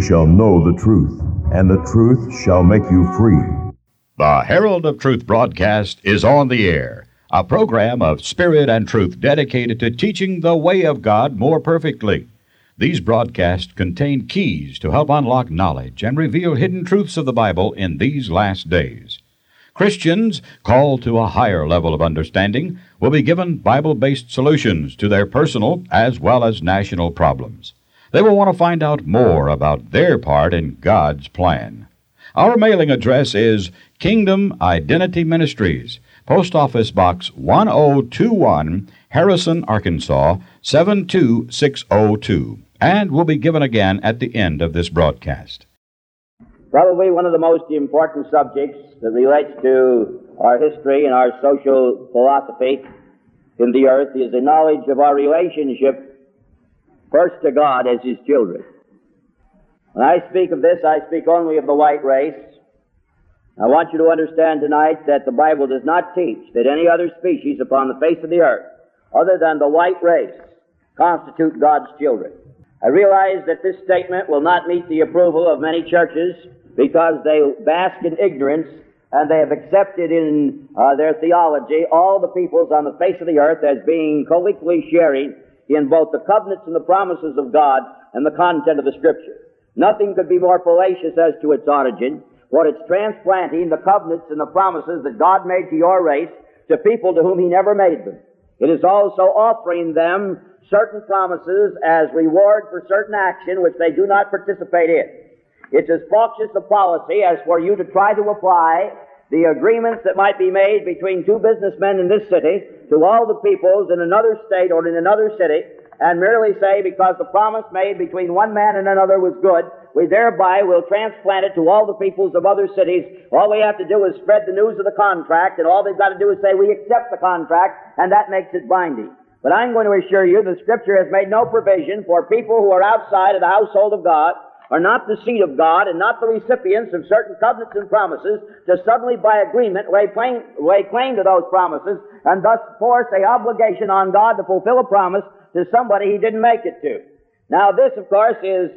ye shall know the truth, and the truth shall make you free. The Herald of Truth broadcast is on the air, a program of spirit and truth dedicated to teaching the way of God more perfectly. These broadcasts contain keys to help unlock knowledge and reveal hidden truths of the Bible in these last days. Christians called to a higher level of understanding will be given Bible-based solutions to their personal as well as national problems. They will want to find out more about their part in God's plan. Our mailing address is Kingdom Identity Ministries, Post Office Box 1021, Harrison, Arkansas, 72602, and will be given again at the end of this broadcast. Probably one of the most important subjects that relates to our history and our social philosophy in the earth is the knowledge of our relationship first to God as His children. When I speak of this, I speak only of the white race. I want you to understand tonight that the Bible does not teach that any other species upon the face of the earth, other than the white race, constitute God's children. I realize that this statement will not meet the approval of many churches because they bask in ignorance and they have accepted in their theology all the peoples on the face of the earth as being co-equally sharing in both the covenants and the promises of God and the content of the Scripture. Nothing could be more fallacious as to its origin, for it's transplanting the covenants and the promises that God made to your race to people to whom He never made them. It is also offering them certain promises as reward for certain action which they do not participate in. It's as falsous a policy as for you to try to apply the agreements that might be made between two businessmen in this city to all the peoples in another state or in another city, and merely say because the promise made between one man and another was good, we thereby will transplant it to all the peoples of other cities. All we have to do is spread the news of the contract, and all they've got to do is say we accept the contract, and that makes it binding. But I'm going to assure you the Scripture has made no provision for people who are outside of the household of God, are not the seed of God, and not the recipients of certain covenants and promises, to suddenly by agreement lay claim to those promises, and thus force an obligation on God to fulfill a promise to somebody He didn't make it to. Now this, of course, is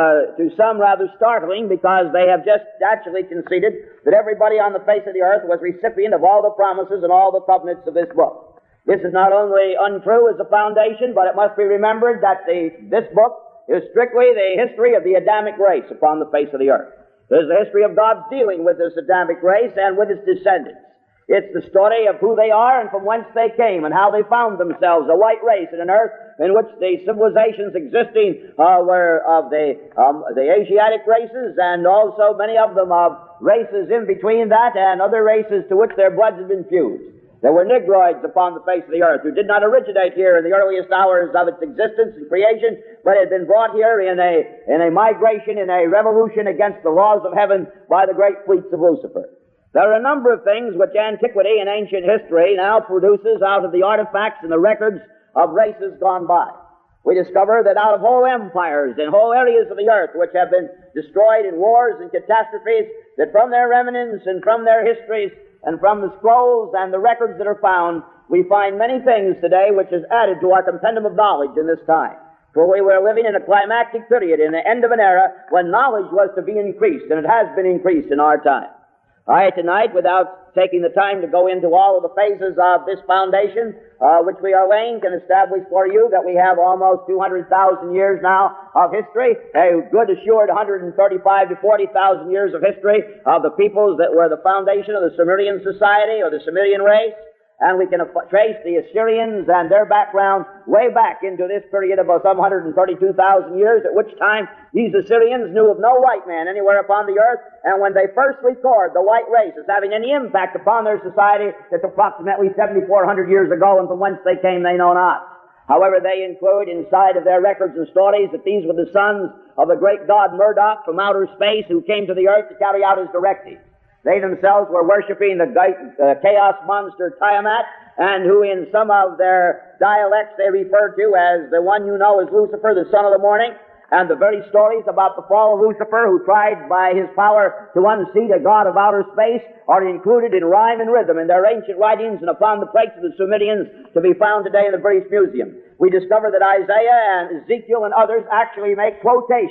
to some rather startling, because they have just actually conceded that everybody on the face of the earth was recipient of all the promises and all the covenants of this book. This is not only untrue as a foundation, but it must be remembered that this book is strictly the history of the Adamic race upon the face of the earth. It is the history of God's dealing with this Adamic race and with its descendants. It's the story of who they are and from whence they came and how they found themselves, a white race in an earth in which the civilizations existing were of the Asiatic races, and also many of them of races in between that and other races to which their bloods had been fused. There were Negroids upon the face of the earth who did not originate here in the earliest hours of its existence and creation, but had been brought here in a migration, in a revolution against the laws of heaven by the great fleets of Lucifer. There are a number of things which antiquity and ancient history now produces out of the artifacts and the records of races gone by. We discover that out of whole empires and whole areas of the earth which have been destroyed in wars and catastrophes, that from their remnants and from their histories and from the scrolls and the records that are found, we find many things today which is added to our compendium of knowledge in this time. For we were living in a climactic period, in the end of an era when knowledge was to be increased, and it has been increased in our time. I, tonight, without taking the time to go into all of the phases of this foundation, which we are laying, can establish for you that we have almost 200,000 years now of history, a good assured 135 to 40,000 years of history of the peoples that were the foundation of the Sumerian society or the Sumerian race. And we can trace the Assyrians and their background way back into this period of some 132,000 years, at which time these Assyrians knew of no white man anywhere upon the earth, and when they first record the white race as having any impact upon their society, it's approximately 7,400 years ago, and from whence they came they know not. However, they include inside of their records and stories that these were the sons of the great god Marduk from outer space, who came to the earth to carry out his directives. They themselves were worshiping the chaos monster Tiamat, and who in some of their dialects they refer to as the one you know as Lucifer, the son of the morning. And the very stories about the fall of Lucifer, who tried by his power to unseat a god of outer space, are included in rhyme and rhythm in their ancient writings and upon the plates of the Sumerians to be found today in the British Museum. We discover that Isaiah and Ezekiel and others actually make quotations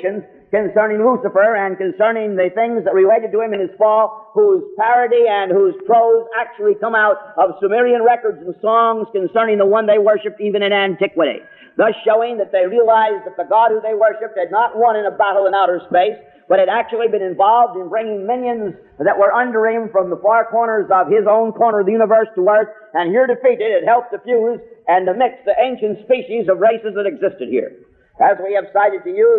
concerning Lucifer and concerning the things that related to him in his fall, whose parody and whose prose actually come out of Sumerian records and songs concerning the one they worshipped even in antiquity, thus showing that they realized that the God who they worshipped had not won in a battle in outer space, but had actually been involved in bringing minions that were under him from the far corners of his own corner of the universe to earth, and here defeated, it helped to fuse and to mix the ancient species of races that existed here. As we have cited to you,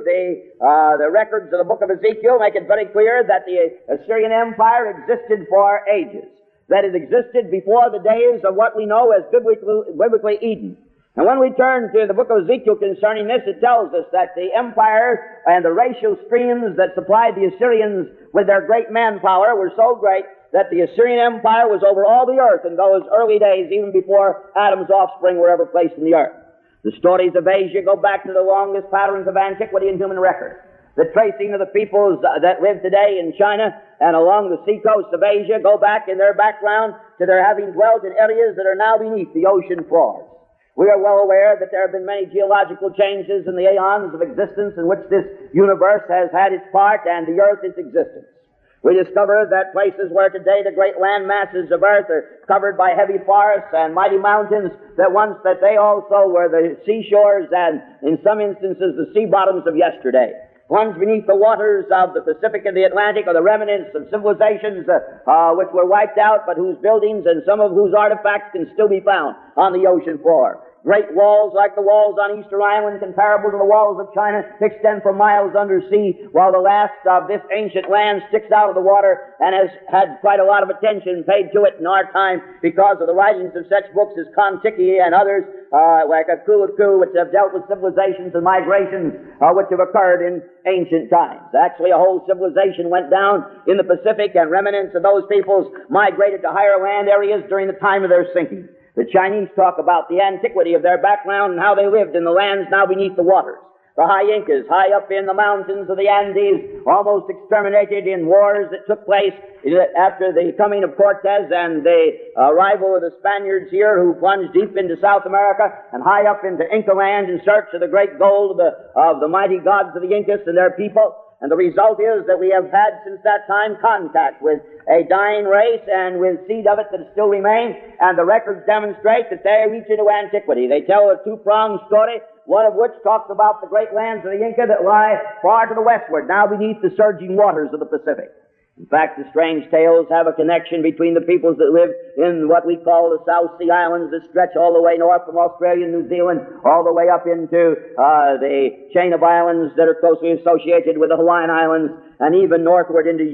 the records of the book of Ezekiel make it very clear that the Assyrian Empire existed for ages, that it existed before the days of what we know as biblically Eden. And when we turn to the book of Ezekiel concerning this, it tells us that the empire and the racial streams that supplied the Assyrians with their great manpower were so great that the Assyrian Empire was over all the earth in those early days, even before Adam's offspring were ever placed in the earth. The stories of Asia go back to the longest patterns of antiquity in human record. The tracing of the peoples that live today in China and along the seacoast of Asia go back in their background to their having dwelt in areas that are now beneath the ocean floors. We are well aware that there have been many geological changes in the aeons of existence in which this universe has had its part and the earth its existence. We discover that places where today the great land masses of earth are covered by heavy forests and mighty mountains, that once that they also were the seashores and, in some instances, the sea bottoms of yesterday. Plunged beneath the waters of the Pacific and the Atlantic are the remnants of civilizations which were wiped out, but whose buildings and some of whose artifacts can still be found on the ocean floor. Great walls like the walls on Easter Island, comparable to the walls of China, extend for miles under sea, while the last of this ancient land sticks out of the water and has had quite a lot of attention paid to it in our time because of the writings of such books as Kon-Tiki and others, like Akuluku, which have dealt with civilizations and migrations which have occurred in ancient times. Actually, a whole civilization went down in the Pacific, and remnants of those peoples migrated to higher land areas during the time of their sinking. The Chinese talk about the antiquity of their background and how they lived in the lands now beneath the waters. The High Incas, high up in the mountains of the Andes, almost exterminated in wars that took place after the coming of Cortez and the arrival of the Spaniards here, who plunged deep into South America and high up into Inca land in search of the great gold of the mighty gods of the Incas and their people. And the result is that we have had since that time contact with a dying race and with seed of it that still remain, and the records demonstrate that they reach into antiquity. They tell a two-pronged story, one of which talks about the great lands of the Inca that lie far to the westward, now beneath the surging waters of the Pacific. In fact, the strange tales have a connection between the peoples that live in what we call the South Sea Islands that stretch all the way north from Australia and New Zealand, all the way up into the chain of islands that are closely associated with the Hawaiian Islands, and even northward into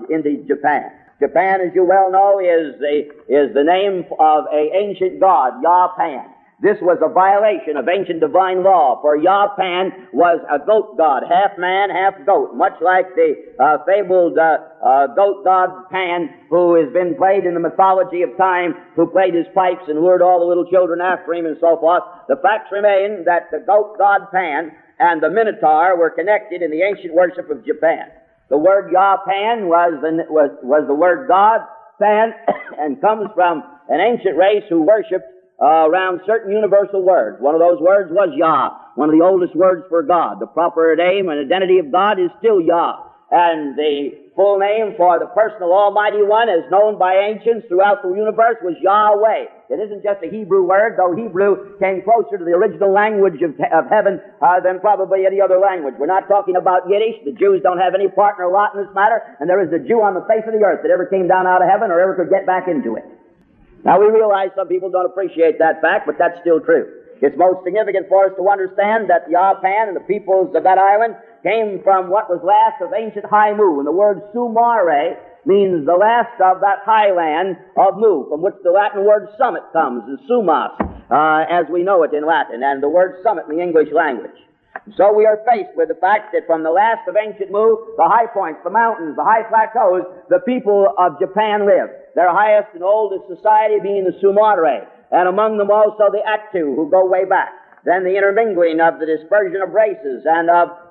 Japan. Japan, as you well know, is the name of an ancient god, Yapan. This was a violation of ancient divine law, for Yapan was a goat god, half man, half goat, much like the fabled goat god Pan, who has been played in the mythology of time, who played his pipes and lured all the little children after him and so forth. The facts remain that the goat god Pan and the Minotaur were connected in the ancient worship of Japan. The word Yapan was the word God, Pan, and comes from an ancient race who worshipped around certain universal words. One of those words was Yah, one of the oldest words for God. The proper name and identity of God is still Yah. And the full name for the personal Almighty One, as known by ancients throughout the universe, was Yahweh. It isn't just a Hebrew word, though Hebrew came closer to the original language of heaven than probably any other language. We're not talking about Yiddish. The Jews don't have any part nor lot in this matter, and there is a Jew on the face of the earth that ever came down out of heaven or ever could get back into it. Now, we realize some people don't appreciate that fact, but that's still true. It's most significant for us to understand that the Yapan and the peoples of that island came from what was last of ancient High Mu, and the word Sumare means the last of that highland of Mu, from which the Latin word summit comes, and sumas, as we know it in Latin, and the word summit in the English language. So we are faced with the fact that from the last of ancient Mu, the high points, the mountains, the high plateaus, the people of Japan live. Their highest and oldest society being the Sumare, and among them also the Attu, who go way back. Then the intermingling of the dispersion of races and of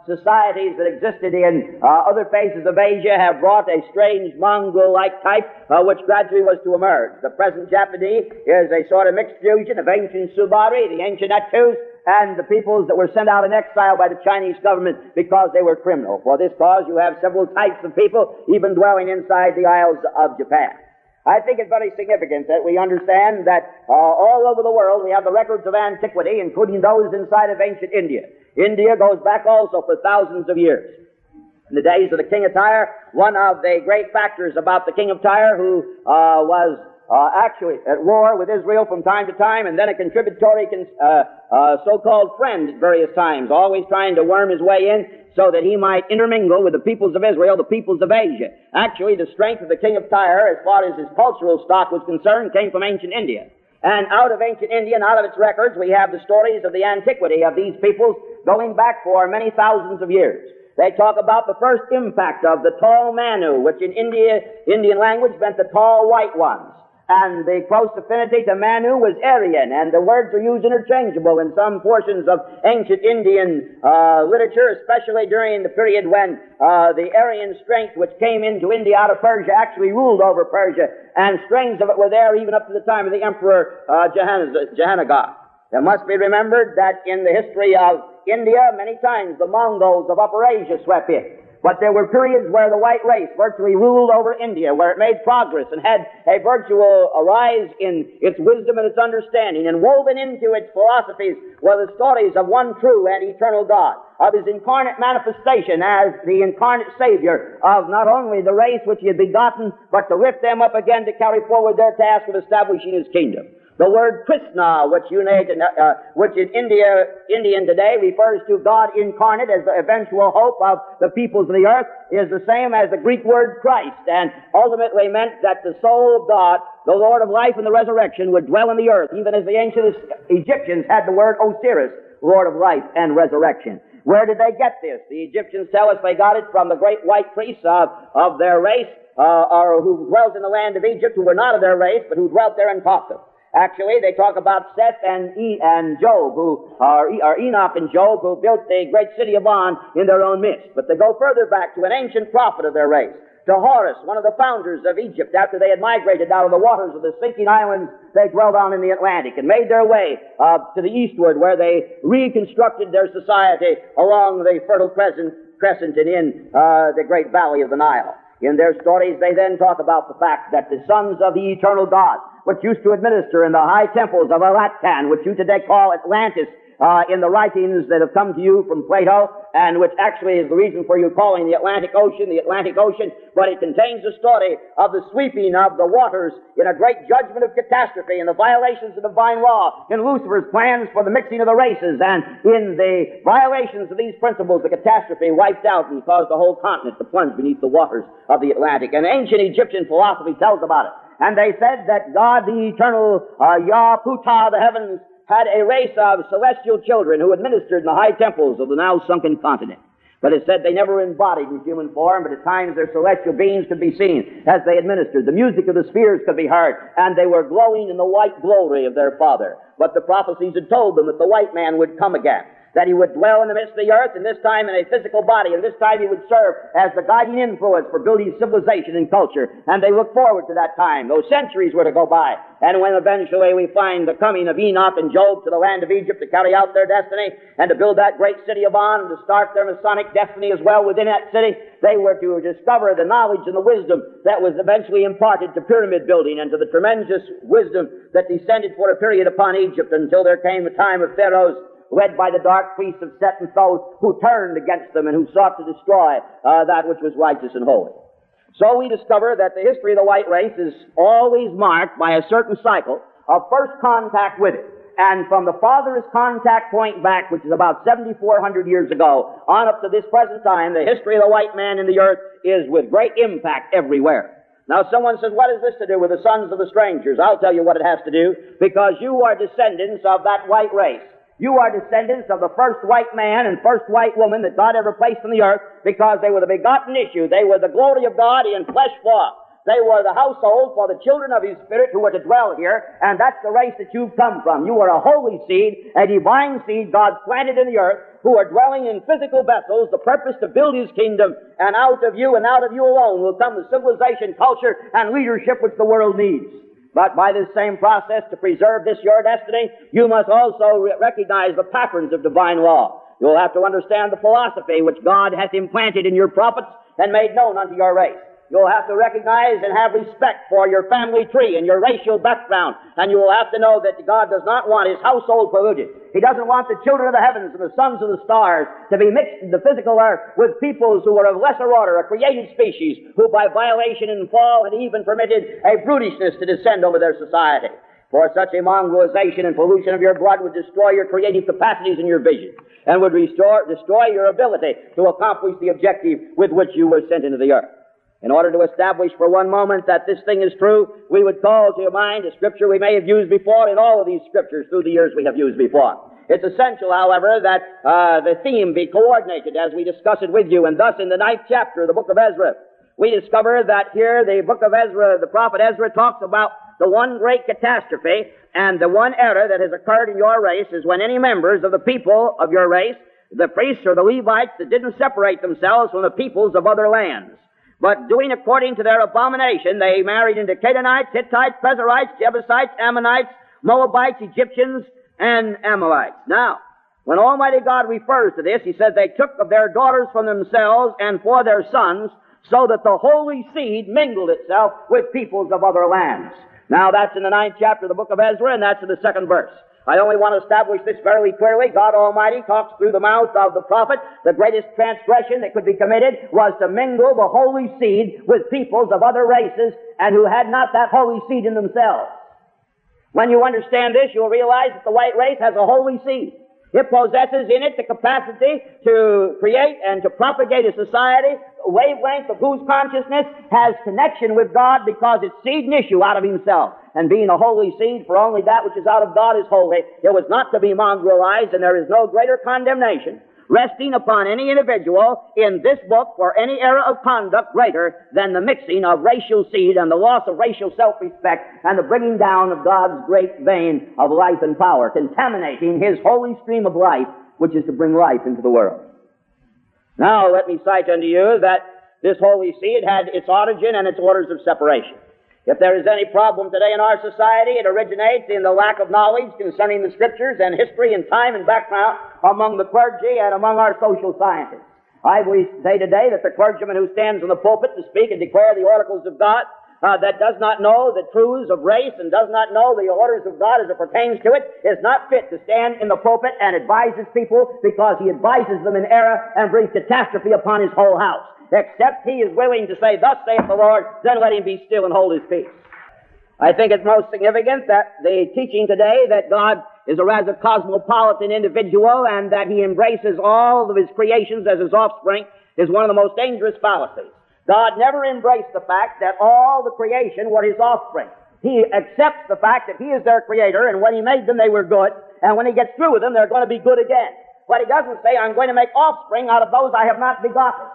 societies that existed in other phases of Asia have brought a strange mongrel-like type which gradually was to emerge. The present Japanese is a sort of mixed fusion of ancient Subari, the ancient Atus, and the peoples that were sent out in exile by the Chinese government because they were criminal. For this cause, you have several types of people even dwelling inside the Isles of Japan. I think it's very significant that we understand that all over the world we have the records of antiquity, including those inside of ancient India. India goes back also for thousands of years. In the days of the king of Tyre, one of the great factors about the king of Tyre, who was actually at war with Israel from time to time, and then a contributory so-called friend at various times, always trying to worm his way in so that he might intermingle with the peoples of Israel, the peoples of Asia. Actually, the strength of the king of Tyre, as far as his cultural stock was concerned, came from ancient India. And out of ancient India and out of its records, we have the stories of the antiquity of these peoples going back for many thousands of years. They talk about the first impact of the tall Manu, which in Indian language meant the tall white ones. And the close affinity to Manu was Aryan, and the words are used interchangeable in some portions of ancient Indian literature, especially during the period when the Aryan strength which came into India out of Persia actually ruled over Persia, and strains of it were there even up to the time of the Emperor Jahanagar. It must be remembered that in the history of India, many times the Mongols of Upper Asia swept in. But there were periods where the white race virtually ruled over India, where it made progress and had a virtual rise in its wisdom and its understanding. And woven into its philosophies were the stories of one true and eternal God, of His incarnate manifestation as the incarnate Savior of not only the race which He had begotten, but to lift them up again to carry forward their task of establishing His kingdom. The word Krishna, which in Indian today refers to God incarnate as the eventual hope of the peoples of the earth, is the same as the Greek word Christ, and ultimately meant that the soul of God, the Lord of life and the resurrection, would dwell in the earth, even as the ancient Egyptians had the word Osiris, Lord of life and resurrection. Where did they get this? The Egyptians tell us they got it from the great white priests of their race, or who dwelt in the land of Egypt, who were not of their race, but who dwelt there and taught them. Actually, they talk about Seth and Job, who are Enoch and Job, who built the great city of On in their own midst. But they go further back to an ancient prophet of their race, to Horus, one of the founders of Egypt. After they had migrated out of the waters of the sinking islands they dwelled on in the Atlantic and made their way to the eastward, where they reconstructed their society along the Fertile Crescent and in the great valley of the Nile. In their stories, they then talk about the fact that the sons of the eternal God, which used to administer in the high temples of Alatkan, which you today call Atlantis, in the writings that have come to you from Plato, and which actually is the reason for you calling the Atlantic Ocean, but it contains the story of the sweeping of the waters in a great judgment of catastrophe, and the violations of divine law, in Lucifer's plans for the mixing of the races, and in the violations of these principles, the catastrophe wiped out and caused the whole continent to plunge beneath the waters of the Atlantic. And ancient Egyptian philosophy tells about it. And they said that God, the eternal Yah-Ptah, the heavens, had a race of celestial children who administered in the high temples of the now sunken continent. But it said they never embodied in human form, but at times their celestial beings could be seen as they administered. The music of the spheres could be heard, and they were glowing in the white glory of their Father. But the prophecies had told them that the white man would come again, that he would dwell in the midst of the earth, and this time in a physical body, and this time he would serve as the guiding influence for building civilization and culture. And they looked forward to that time. Those centuries were to go by. And when eventually we find the coming of Enoch and Job to the land of Egypt to carry out their destiny, and to build that great city of On, and to start their Masonic destiny as well within that city, they were to discover the knowledge and the wisdom that was eventually imparted to pyramid building, and to the tremendous wisdom that descended for a period upon Egypt until there came the time of Pharaoh's, led by the dark priests of Set and Thoth, who turned against them and who sought to destroy that which was righteous and holy. So we discover that the history of the white race is always marked by a certain cycle of first contact with it. And from the farthest contact point back, which is about 7,400 years ago, on up to this present time, the history of the white man in the earth is with great impact everywhere. Now someone says, what is this to do with the sons of the strangers? I'll tell you what it has to do, because you are descendants of that white race. You are descendants of the first white man and first white woman that God ever placed on the earth, because they were the begotten issue. They were the glory of God in flesh form. They were the household for the children of His Spirit who were to dwell here, and that's the race that you've come from. You are a holy seed, a divine seed God planted in the earth, who are dwelling in physical vessels, the purpose to build His kingdom, and out of you and out of you alone will come the civilization, culture, and leadership which the world needs. But by this same process, to preserve this your destiny, you must also recognize the patterns of divine law. You'll have to understand the philosophy which God hath implanted in your prophets and made known unto your race. You'll have to recognize and have respect for your family tree and your racial background. And you will have to know that God does not want His household polluted. He doesn't want the children of the heavens and the sons of the stars to be mixed in the physical earth with peoples who are of lesser order, a created species, who by violation and fall had even permitted a brutishness to descend over their society. For such a mongrelization and pollution of your blood would destroy your creative capacities and your vision, and would destroy your ability to accomplish the objective with which you were sent into the earth. In order to establish for one moment that this thing is true, we would call to your mind a scripture we may have used before in all of these scriptures through the years we have used before. It's essential, however, that the theme be coordinated as we discuss it with you. And thus, in the 9th chapter of the book of Ezra, we discover that here the book of Ezra, the prophet Ezra, talks about the one great catastrophe, and the one error that has occurred in your race is when any members of the people of your race, the priests or the Levites, that didn't separate themselves from the peoples of other lands, but doing according to their abomination, they married into Canaanites, Hittites, Perizzites, Jebusites, Ammonites, Moabites, Egyptians, and Amalekites. Now, when Almighty God refers to this, He says they took of their daughters from themselves and for their sons, so that the holy seed mingled itself with peoples of other lands. Now, that's in the 9th chapter of the book of Ezra, and that's in the 2nd verse. I only want to establish this fairly clearly. God Almighty talks through the mouth of the prophet. The greatest transgression that could be committed was to mingle the holy seed with peoples of other races and who had not that holy seed in themselves. When you understand this, you'll realize that the white race has a holy seed. It possesses in it the capacity to create and to propagate a society, the wavelength of whose consciousness has connection with God because its seed and issue out of Himself. And being a holy seed, for only that which is out of God is holy, it was not to be mongrelized, and there is no greater condemnation resting upon any individual in this book for any error of conduct greater than the mixing of racial seed and the loss of racial self-respect and the bringing down of God's great vein of life and power, contaminating His holy stream of life, which is to bring life into the world. Now, let me cite unto you that this holy seed had its origin and its orders of separation. If there is any problem today in our society, it originates in the lack of knowledge concerning the Scriptures and history and time and background among the clergy and among our social scientists. I will say today that the clergyman who stands in the pulpit to speak and declare the oracles of God, that does not know the truths of race and does not know the orders of God as it pertains to it, is not fit to stand in the pulpit and advise his people, because he advises them in error and brings catastrophe upon his whole house. Except he is willing to say, "Thus saith the Lord," then let him be still and hold his peace. I think it's most significant that the teaching today that God is a rather cosmopolitan individual and that He embraces all of His creations as His offspring is one of the most dangerous fallacies. God never embraced the fact that all the creation were His offspring. He accepts the fact that He is their Creator, and when He made them they were good, and when He gets through with them they're going to be good again. But He doesn't say, "I'm going to make offspring out of those I have not begotten."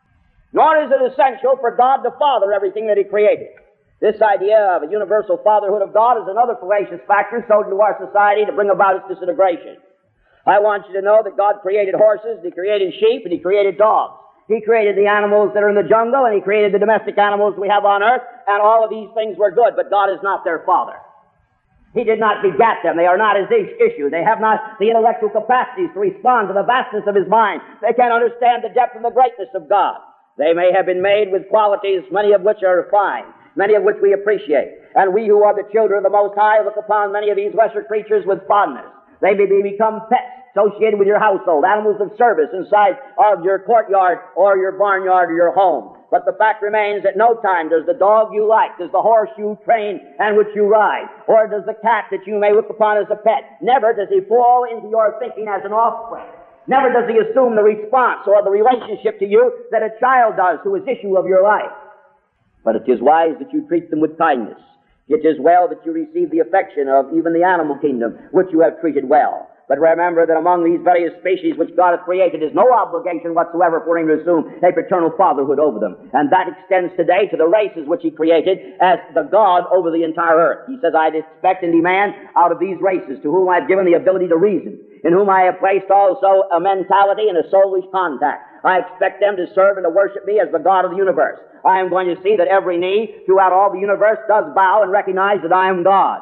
Nor is it essential for God to father everything that He created. This idea of a universal fatherhood of God is another fallacious factor sold into our society to bring about its disintegration. I want you to know that God created horses, He created sheep, and He created dogs. He created the animals that are in the jungle, and He created the domestic animals we have on earth, and all of these things were good, but God is not their father. He did not begat them. They are not His issue. They have not the intellectual capacities to respond to the vastness of His mind. They can't understand the depth and the greatness of God. They may have been made with qualities, many of which are fine, many of which we appreciate. And we who are the children of the Most High look upon many of these lesser creatures with fondness. They may become pets associated with your household, animals of service inside of your courtyard or your barnyard or your home. But the fact remains that no time does the dog you like, does the horse you train and which you ride, or does the cat that you may look upon as a pet, never does he fall into your thinking as an offspring. Never does he assume the response or the relationship to you that a child does who is issue of your life. But it is wise that you treat them with kindness. It is well that you receive the affection of even the animal kingdom, which you have treated well. But remember that among these various species which God hath created is no obligation whatsoever for Him to assume a paternal fatherhood over them. And that extends today to the races which He created as the God over the entire earth. He says, "I expect and demand out of these races to whom I have given the ability to reason in whom I have placed also a mentality and a soulish contact. I expect them to serve and to worship me as the God of the universe. I am going to see that every knee throughout all the universe does bow and recognize that I am God.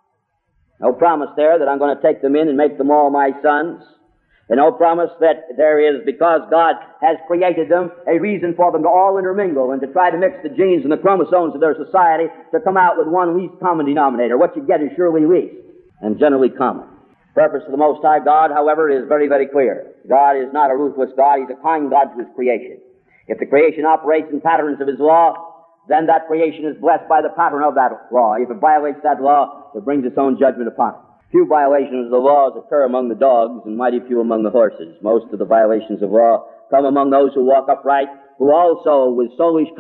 No promise there that I'm going to take them in and make them all my sons. And no promise that there is, because God has created them, a reason for them to all intermingle and to try to mix the genes and the chromosomes of their society to come out with one least common denominator. What you get is surely least and generally common. The purpose of the Most High God, however, is very, very clear. God is not a ruthless God. He's a kind God to His creation. If the creation operates in patterns of His law, then that creation is blessed by the pattern of that law. If it violates that law, it brings its own judgment upon it. Few violations of the laws occur among the dogs and mighty few among the horses. Most of the violations of law come among those who walk upright, who also, with soulish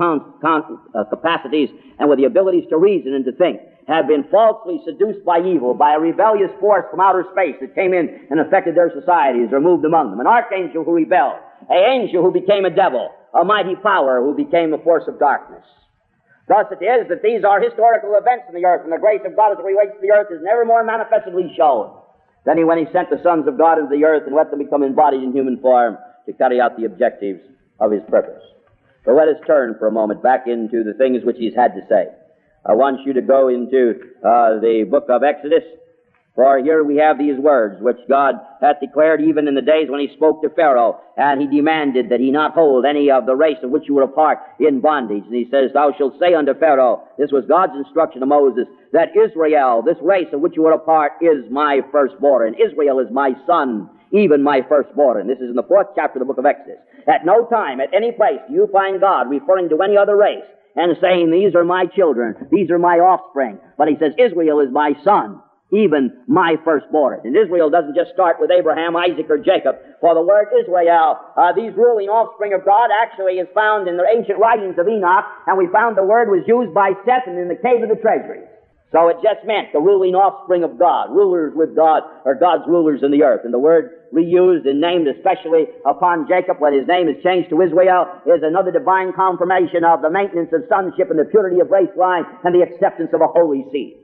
capacities and with the abilities to reason and to think, have been falsely seduced by evil, by a rebellious force from outer space that came in and affected their societies or moved among them. An archangel who rebelled, an angel who became a devil, a mighty power who became a force of darkness. Thus it is that these are historical events in the earth, and the grace of God as it relates to the earth is never more manifestly shown than when He sent the sons of God into the earth and let them become embodied in human form to carry out the objectives of His purpose. So let us turn for a moment back into the things which He's had to say. I want you to go into the book of Exodus, for here we have these words which God hath declared even in the days when He spoke to Pharaoh, and He demanded that he not hold any of the race of which you were a part in bondage. And He says, Thou shalt say unto Pharaoh, this was God's instruction to Moses, that Israel, this race of which you were a part, is my firstborn. Israel is my son, even my firstborn. This is in the 4th chapter of the book of Exodus. At no time, at any place, do you find God referring to any other race and saying, these are my children, these are my offspring. But He says, Israel is my son, even my firstborn. And Israel doesn't just start with Abraham, Isaac, or Jacob. For the word Israel, these ruling offspring of God, actually is found in the ancient writings of Enoch, and we found the word was used by Seth in the cave of the treasury. So it just meant the ruling offspring of God, rulers with God, or God's rulers in the earth. And the word reused and named especially upon Jacob when his name is changed to Israel is another divine confirmation of the maintenance of sonship and the purity of race line and the acceptance of a holy seed.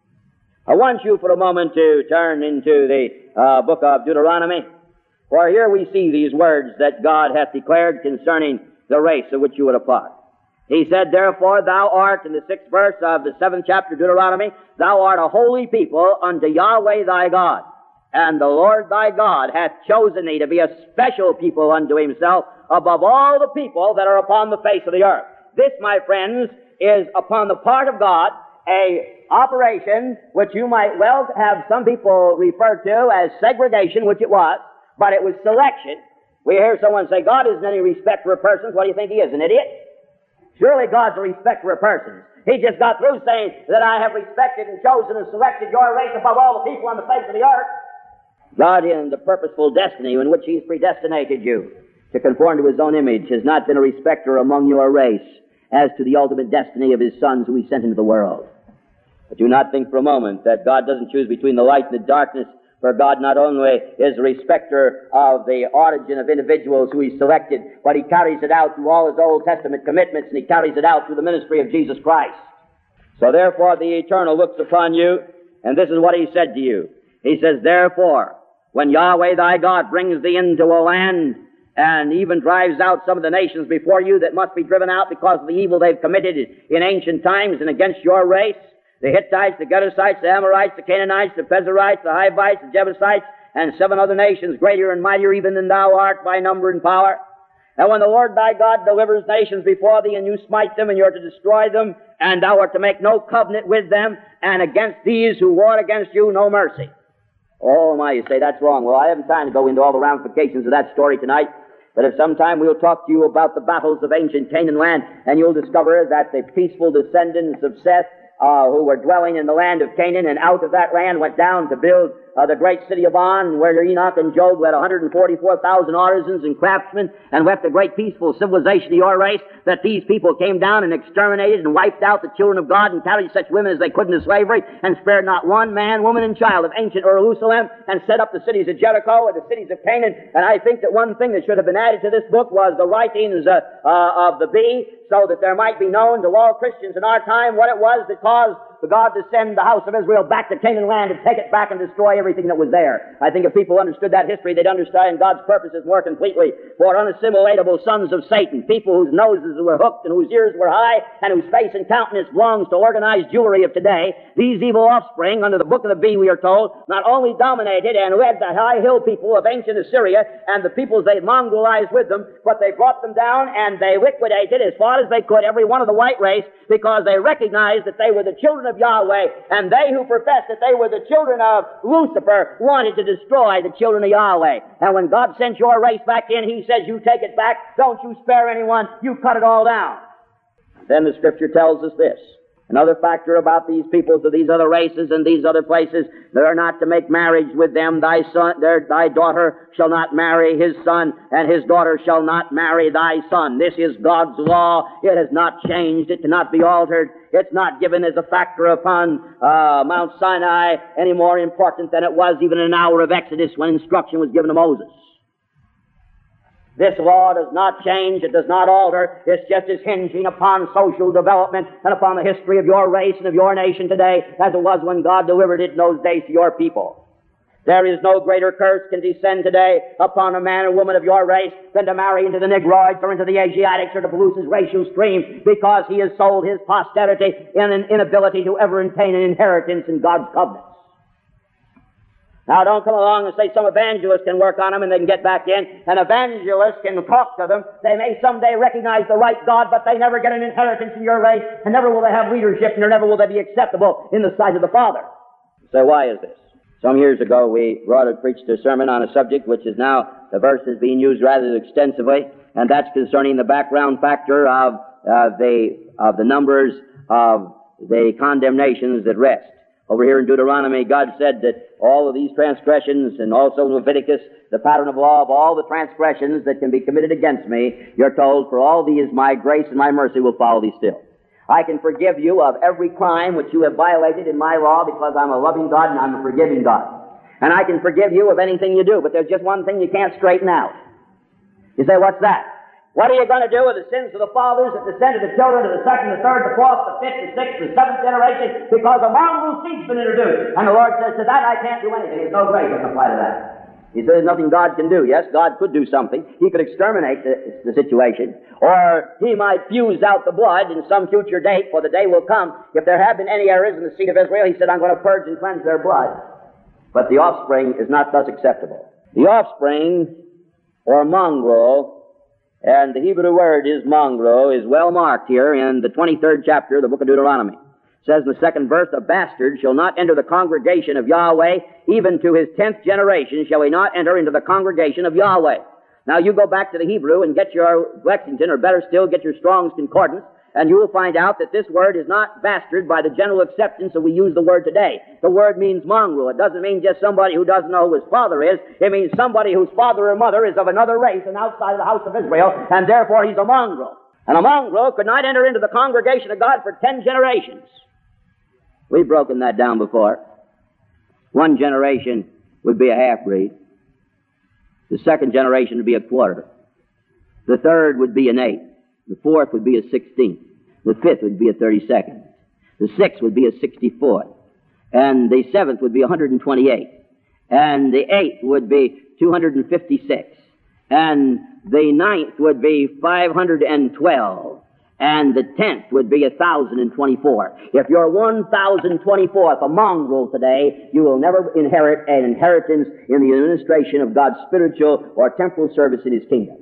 I want you for a moment to turn into the book of Deuteronomy, for here we see these words that God hath declared concerning the race of which you were a part. He said, Therefore thou art, in the 6th verse of the 7th chapter of Deuteronomy, thou art a holy people unto Yahweh thy God, and the Lord thy God hath chosen thee to be a special people unto Himself above all the people that are upon the face of the earth. This, my friends, is upon the part of God a operation which you might well have some people refer to as segregation, which it was, but it was selection. We hear someone say, God isn't any respecter of persons. What do you think He is, an idiot? Surely God's a respecter of persons. He just got through saying that I have respected and chosen and selected your race above all the people on the face of the earth. God, in the purposeful destiny in which He's predestinated you to conform to His own image, has not been a respecter among your race as to the ultimate destiny of His sons who He sent into the world. But do not think for a moment that God doesn't choose between the light and the darkness, for God not only is a respecter of the origin of individuals who He selected, but He carries it out through all His Old Testament commitments, and He carries it out through the ministry of Jesus Christ. So therefore the Eternal looks upon you, and this is what He said to you. He says, Therefore, when Yahweh thy God brings thee into a land, and even drives out some of the nations before you that must be driven out because of the evil they've committed in ancient times and against your race, the Hittites, the Gergesites, the Amorites, the Canaanites, the Pezerites, the Hivites, the Jebusites, and 7 other nations greater and mightier even than thou art by number and power. And when the Lord thy God delivers nations before thee, and you smite them, and you are to destroy them, and thou art to make no covenant with them, and against these who war against you, no mercy. Oh my, you say that's wrong. Well, I haven't time to go into all the ramifications of that story tonight. But if sometime we'll talk to you about the battles of ancient Canaan land, and you'll discover that the peaceful descendants of Seth, who were dwelling in the land of Canaan, and out of that land went down to build the great city of On, where Enoch and Job had 144,000 artisans and craftsmen, and left a great peaceful civilization to your race, that these people came down and exterminated and wiped out the children of God and carried such women as they could into slavery, and spared not one man, woman, and child of ancient Jerusalem, and set up the cities of Jericho and the cities of Canaan. And I think that one thing that should have been added to this book was the writings of the bee, so that there might be known to all Christians in our time what it was that caused for God to send the house of Israel back to Canaan land and take it back and destroy everything that was there. I think if people understood that history, they'd understand God's purposes more completely for unassimilatable sons of Satan, people whose noses were hooked and whose ears were high and whose face and countenance belongs to organized jewelry of today. These evil offspring, under the book of the bee, we are told, not only dominated and led the high hill people of ancient Assyria and the peoples they mongrelized with them, but they brought them down and they liquidated as far as they could every one of the white race, because they recognized that they were the children of Yahweh, and they who professed that they were the children of Lucifer wanted to destroy the children of Yahweh. And when God sent your race back in, He says, you take it back, don't you spare anyone, you cut it all down. Then the Scripture tells us this. Another factor about these peoples of these other races and these other places, they are not to make marriage with them. Thy daughter shall not marry his son, and his daughter shall not marry thy son. This is God's law. It has not changed. It cannot be altered. It's not given as a factor upon Mount Sinai any more important than it was even in an hour of Exodus when instruction was given to Moses. This law does not change, it does not alter, it's just as hinging upon social development and upon the history of your race and of your nation today as it was when God delivered it in those days to your people. There is no greater curse can descend today upon a man or woman of your race than to marry into the Negroids or into the Asiatics or to pollute his racial stream, because he has sold his posterity in an inability to ever obtain an inheritance in God's covenant. Now, don't come along and say some evangelist can work on them and they can get back in. An evangelist can talk to them. They may someday recognize the right God, but they never get an inheritance in your race, and never will they have leadership, and never will they be acceptable in the sight of the Father. So why is this? Some years ago, we preached a sermon on a subject which is now, the verse is being used rather extensively, and that's concerning the background factor of the numbers of the condemnations that rest. Over here in Deuteronomy, God said that all of these transgressions, and also in Leviticus, the pattern of law of all the transgressions that can be committed against me, you're told, for all these my grace and my mercy will follow thee still. I can forgive you of every crime which you have violated in my law, because I'm a loving God and I'm a forgiving God. And I can forgive you of anything you do, but there's just one thing you can't straighten out. You say, what's that? What are you going to do with the sins of the fathers that descend to the children, to the second, the third, the fourth, the fifth, the sixth, the seventh generation? Because a mongrel seed's been introduced. And the Lord says, to that I can't do anything. There's no grace that can apply to that. He says there's nothing God can do. Yes, God could do something. He could exterminate the situation. Or He might fuse out the blood in some future date, for the day will come. If there have been any errors in the seed of Israel, He said, I'm going to purge and cleanse their blood. But the offspring is not thus acceptable. The offspring, or mongrel, and the Hebrew word is mongrel, is well marked here in the 23rd chapter of the book of Deuteronomy. It says in the second verse, a bastard shall not enter the congregation of Yahweh, even to his 10th generation shall he not enter into the congregation of Yahweh. Now you go back to the Hebrew and get your Lexington, or better still, get your Strong's Concordance, and you will find out that this word is not bastard by the general acceptance that we use the word today. The word means mongrel. It doesn't mean just somebody who doesn't know who his father is. It means somebody whose father or mother is of another race and outside of the house of Israel, and therefore he's a mongrel. And a mongrel could not enter into the congregation of God for 10 generations. We've broken that down before. One generation would be a half-breed. The second generation would be a quarter. The third would be an eighth. The fourth would be a 16th. The fifth would be a 32nd. The sixth would be a 64th. And the seventh would be 128th. And the eighth would be 256. And the ninth would be 512. And the 10th would be 1,024. If you're 1,024th, a mongrel today, you will never inherit an inheritance in the administration of God's spiritual or temporal service in His kingdom.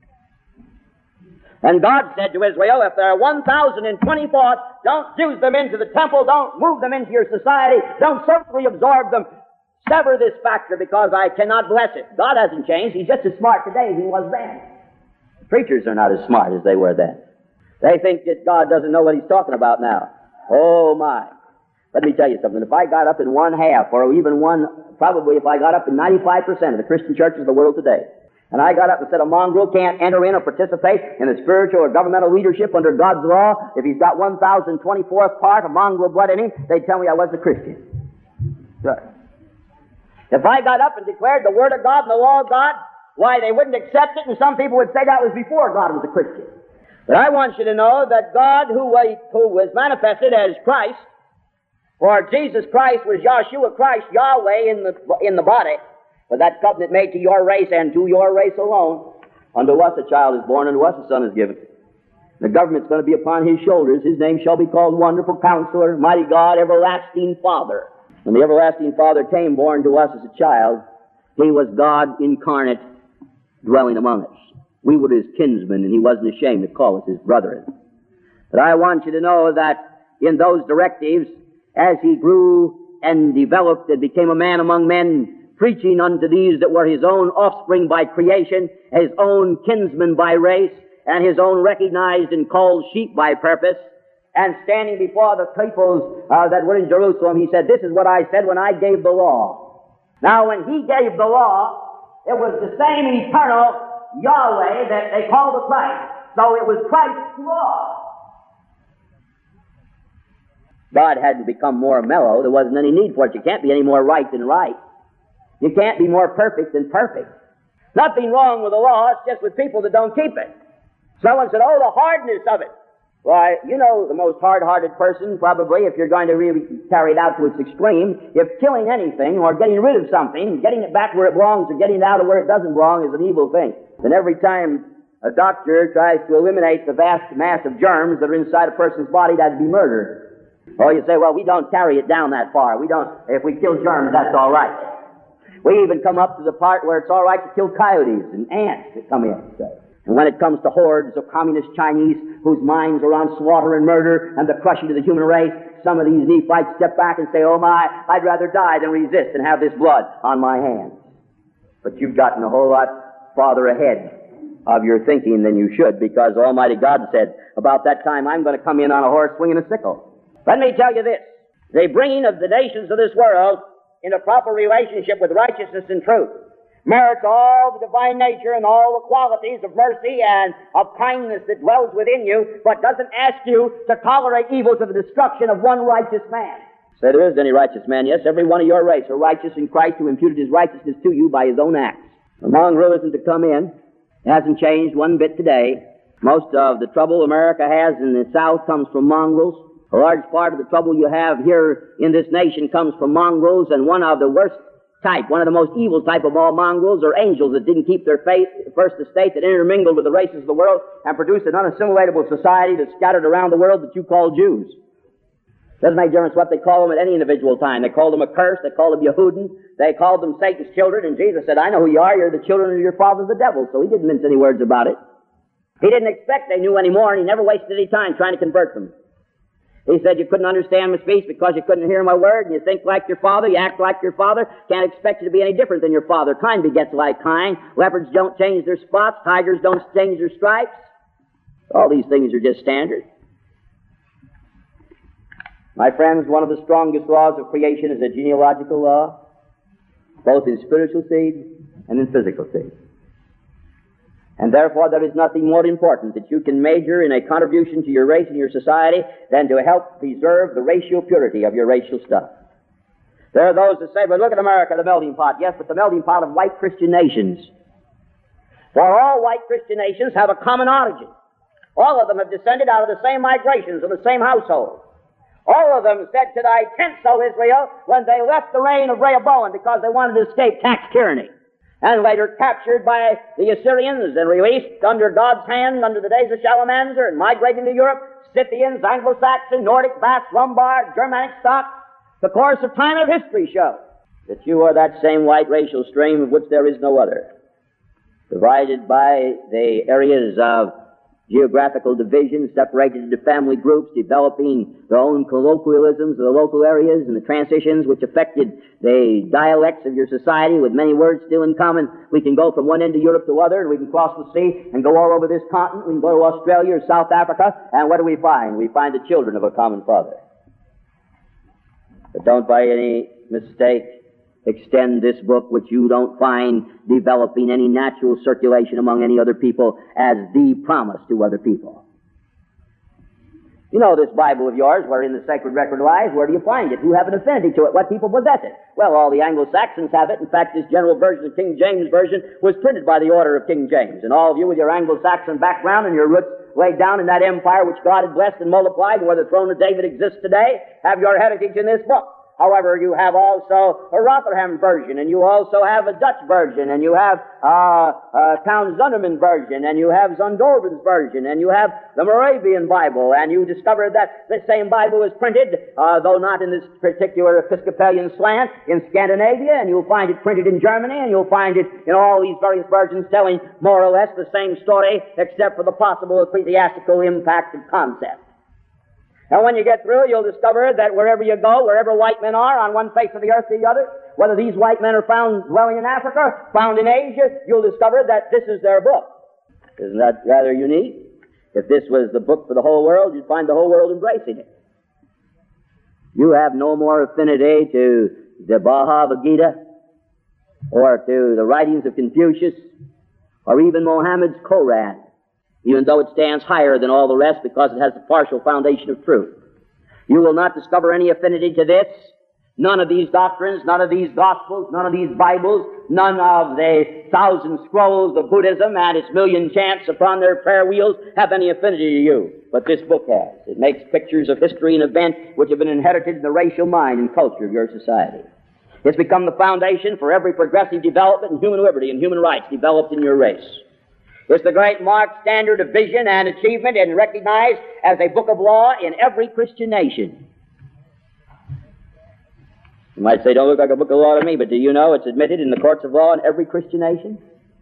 And God said to Israel, if there are 1,024th, don't fuse them into the temple, don't move them into your society, don't socially absorb them. Sever this factor, because I cannot bless it. God hasn't changed. He's just as smart today as He was then. Preachers are not as smart as they were then. They think that God doesn't know what He's talking about now. Oh my. Let me tell you something. If I got up in one half, or even probably if I got up in 95% of the Christian churches of the world today, and I got up and said a mongrel can't enter in or participate in the spiritual or governmental leadership under God's law, if he's got 1,024th part of mongrel blood in him, they'd tell me I wasn't a Christian. Sure. If I got up and declared the Word of God and the law of God, why, they wouldn't accept it, and some people would say that was before God was a Christian. But I want you to know that God, who was manifested as Christ, For Jesus Christ was Yahshua Christ, Yahweh in the body, but that covenant made to your race and to your race alone. Unto us a child is born, unto us a son is given. The government's going to be upon his shoulders. His name shall be called Wonderful Counselor, Mighty God, Everlasting Father. When the Everlasting Father came, born to us as a child, he was God incarnate, dwelling among us. We were his kinsmen, and he wasn't ashamed to call us his brethren. But I want you to know that in those directives, as he grew and developed and became a man among men, preaching unto these that were his own offspring by creation, his own kinsmen by race, and his own recognized and called sheep by purpose, and standing before the peoples that were in Jerusalem, he said, this is what I said when I gave the law. Now, when he gave the law, it was the same eternal Yahweh that they called the Christ. So it was Christ's law. God hadn't become more mellow. There wasn't any need for it. You can't be any more right than right. You can't be more perfect than perfect. Nothing wrong with the law. It's just with people that don't keep it. Someone said, oh, the hardness of it. Why, you know, the most hard-hearted person, probably, if you're going to really carry it out to its extreme, if killing anything or getting rid of something, getting it back where it belongs or getting it out of where it doesn't belong is an evil thing. Then every time a doctor tries to eliminate the vast mass of germs that are inside a person's body, that'd be murder. Oh, you say, well, we don't carry it down that far. We don't, if we kill germs, that's all right. We even come up to the part where it's all right to kill coyotes and ants that come in. And when it comes to hordes of communist Chinese whose minds are on slaughter and murder and the crushing of the human race, some of these Nephites step back and say, oh my, I'd rather die than resist and have this blood on my hands. But you've gotten a whole lot farther ahead of your thinking than you should, because Almighty God said, about that time I'm going to come in on a horse swinging a sickle. Let me tell you this. The bringing of the nations of this world into proper relationship with righteousness and truth merits all the divine nature and all the qualities of mercy and of kindness that dwells within you, but doesn't ask you to tolerate evil to the destruction of one righteous man. Say there isn't any righteous man. Yes, every one of your race are righteous in Christ, who imputed his righteousness to you by his own acts. The mongrel isn't to come in. It hasn't changed one bit today. Most of the trouble America has in the South comes from mongrels. A large part of the trouble you have here in this nation comes from mongrels, and one of the worst type, one of the most evil type of all mongrels, are angels that didn't keep their faith, first estate, that intermingled with the races of the world and produced an unassimilatable society that's scattered around the world that you call Jews. Doesn't make difference what they call them at any individual time. They called them a curse, they called them Yehudin, they called them Satan's children, and Jesus said, I know who you are, you're the children of your father the devil. So he didn't mince any words about it. He didn't expect they knew any more, and he never wasted any time trying to convert them. He said you couldn't understand my speech because you couldn't hear my word, and you think like your father, you act like your father, can't expect you to be any different than your father. Kind begets like kind. Leopards don't change their spots, tigers don't change their stripes. All these things are just standard. My friends, one of the strongest laws of creation is a genealogical law, both in spiritual seed and in physical seed. And therefore there is nothing more important that you can major in a contribution to your race and your society than to help preserve the racial purity of your racial stuff. There are those that say, but look at America, the melting pot. Yes, but the melting pot of white Christian nations. For all white Christian nations have a common origin. All of them have descended out of the same migrations of the same household. All of them said to thy tent, O Israel, when they left the reign of Rehoboam because they wanted to escape tax tyranny, and later captured by the Assyrians and released under God's hand under the days of Shalmaneser and migrating to Europe, Scythians, Anglo-Saxon, Nordic, Basque, Lombard, Germanic stock. The course of time of history shows that you are that same white racial stream of which there is no other, divided by the areas of geographical division, separated into family groups, developing their own colloquialisms of the local areas and the transitions which affected the dialects of your society with many words still in common. We can go from one end of Europe to other, and we can cross the sea and go all over this continent. We can go to Australia or South Africa, and what do we find? We find the children of a common father. But don't by any mistake extend this book, which you don't find developing any natural circulation among any other people, as the promise to other people. You know this Bible of yours, wherein the sacred record lies, where do you find it? Who have an affinity to it? What people possess it? Well, all the Anglo-Saxons have it. In fact, this general version, the King James Version, was printed by the order of King James. And all of you with your Anglo-Saxon background and your roots laid down in that empire which God had blessed and multiplied, and where the throne of David exists today, have your heritage in this book. However, you have also a Rotherham version, and you also have a Dutch version, and you have Count Zunderman version, and you have Zondervan's version, and you have the Moravian Bible, and you discover that the same Bible is printed, though not in this particular Episcopalian slant, in Scandinavia, and you'll find it printed in Germany, and you'll find it in all these various versions telling more or less the same story, except for the possible ecclesiastical impact of concept. And when you get through, you'll discover that wherever you go, wherever white men are, on one face of the earth to the other, whether these white men are found dwelling in Africa, found in Asia, you'll discover that this is their book. Isn't that rather unique? If this was the book for the whole world, you'd find the whole world embracing it. You have no more affinity to the Bhagavad Gita, or to the writings of Confucius, or even Mohammed's Koran, even though it stands higher than all the rest because it has the partial foundation of truth. You will not discover any affinity to this. None of these doctrines, none of these gospels, none of these Bibles, none of the 1,000 scrolls of Buddhism and its million chants upon their prayer wheels have any affinity to you. But this book has. It makes pictures of history and events which have been inherited in the racial mind and culture of your society. It's become the foundation for every progressive development in human liberty and human rights developed in your race. It's the great mark standard of vision and achievement and recognized as a book of law in every Christian nation. You might say, don't look like a book of law to me, but do you know it's admitted in the courts of law in every Christian nation?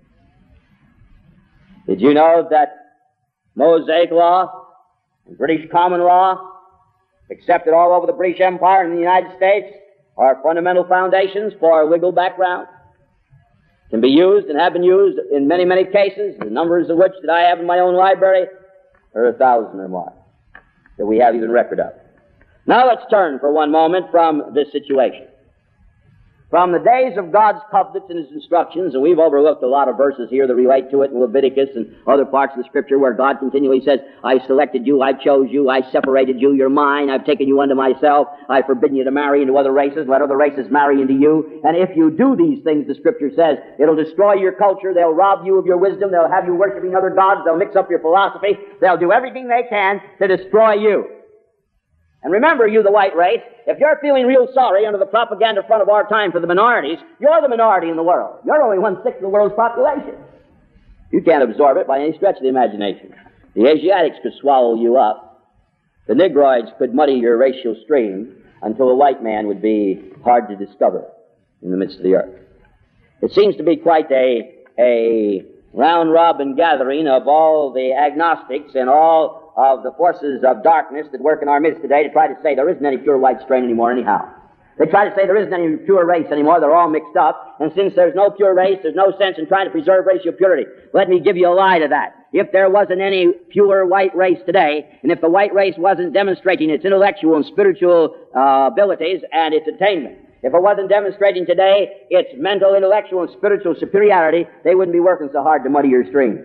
Did you know that Mosaic law and British common law, accepted all over the British Empire and the United States, are fundamental foundations for legal background? Can be used and have been used in many, many cases, the numbers of which that I have in my own library are 1,000 or more that we have even record of. Now let's turn for one moment from this situation. From the days of God's covenants and His instructions, and we've overlooked a lot of verses here that relate to it in Leviticus and other parts of the Scripture where God continually says, I selected you, I chose you, I separated you, you're mine, I've taken you unto myself, I've forbidden you to marry into other races, let other races marry into you. And if you do these things, the Scripture says, it'll destroy your culture, they'll rob you of your wisdom, they'll have you worshiping other gods, they'll mix up your philosophy, they'll do everything they can to destroy you. And remember, you, the white race, if you're feeling real sorry under the propaganda front of our time for the minorities, you're the minority in the world. You're only 1/6 of the world's population. You can't absorb it by any stretch of the imagination. The Asiatics could swallow you up. The Negroids could muddy your racial stream until a white man would be hard to discover in the midst of the earth. It seems to be quite a round-robin gathering of all the agnostics and all of the forces of darkness that work in our midst today to try to say there isn't any pure white strain anymore anyhow. They try to say there isn't any pure race anymore, they're all mixed up, and since there's no pure race, there's no sense in trying to preserve racial purity. Let me give you a lie to that. If there wasn't any pure white race today, and if the white race wasn't demonstrating its intellectual and spiritual abilities and its attainment, if it wasn't demonstrating today its mental, intellectual, and spiritual superiority, they wouldn't be working so hard to muddy your stream.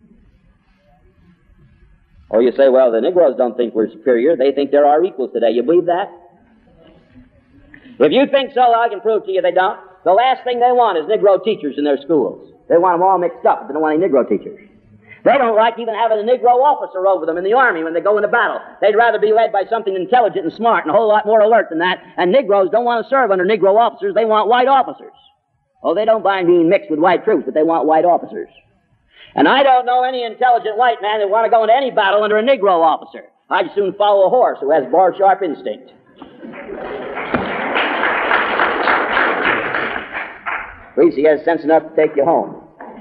Or you say, well, the Negroes don't think we're superior. They think they're our equals today. You believe that? If you think so, I can prove to you they don't. The last thing they want is Negro teachers in their schools. They want them all mixed up, but they don't want any Negro teachers. They don't like even having a Negro officer over them in the Army when they go into battle. They'd rather be led by something intelligent and smart and a whole lot more alert than that. And Negroes don't want to serve under Negro officers. They want white officers. Oh, they don't mind being mixed with white troops, but they want white officers. And I don't know any intelligent white man that want to go into any battle under a Negro officer. I'd soon follow a horse who has bar-sharp instinct. At least he has sense enough to take you home.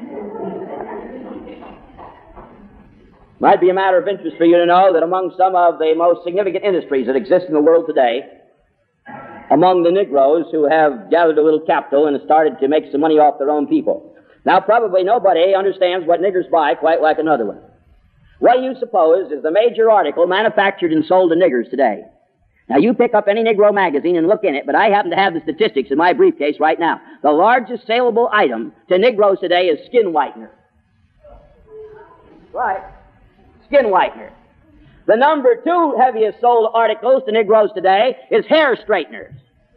Might be a matter of interest for you to know that among some of the most significant industries that exist in the world today, among the Negroes who have gathered a little capital and have started to make some money off their own people. Now, probably nobody understands what niggers buy quite like another one. What do you suppose is the major article manufactured and sold to niggers today? Now, you pick up any Negro magazine and look in it, but I happen to have the statistics in my briefcase right now. The largest saleable item to Negroes today is skin whitener. Right. Skin whitener. The number 2 heaviest sold articles to Negroes today is hair straighteners.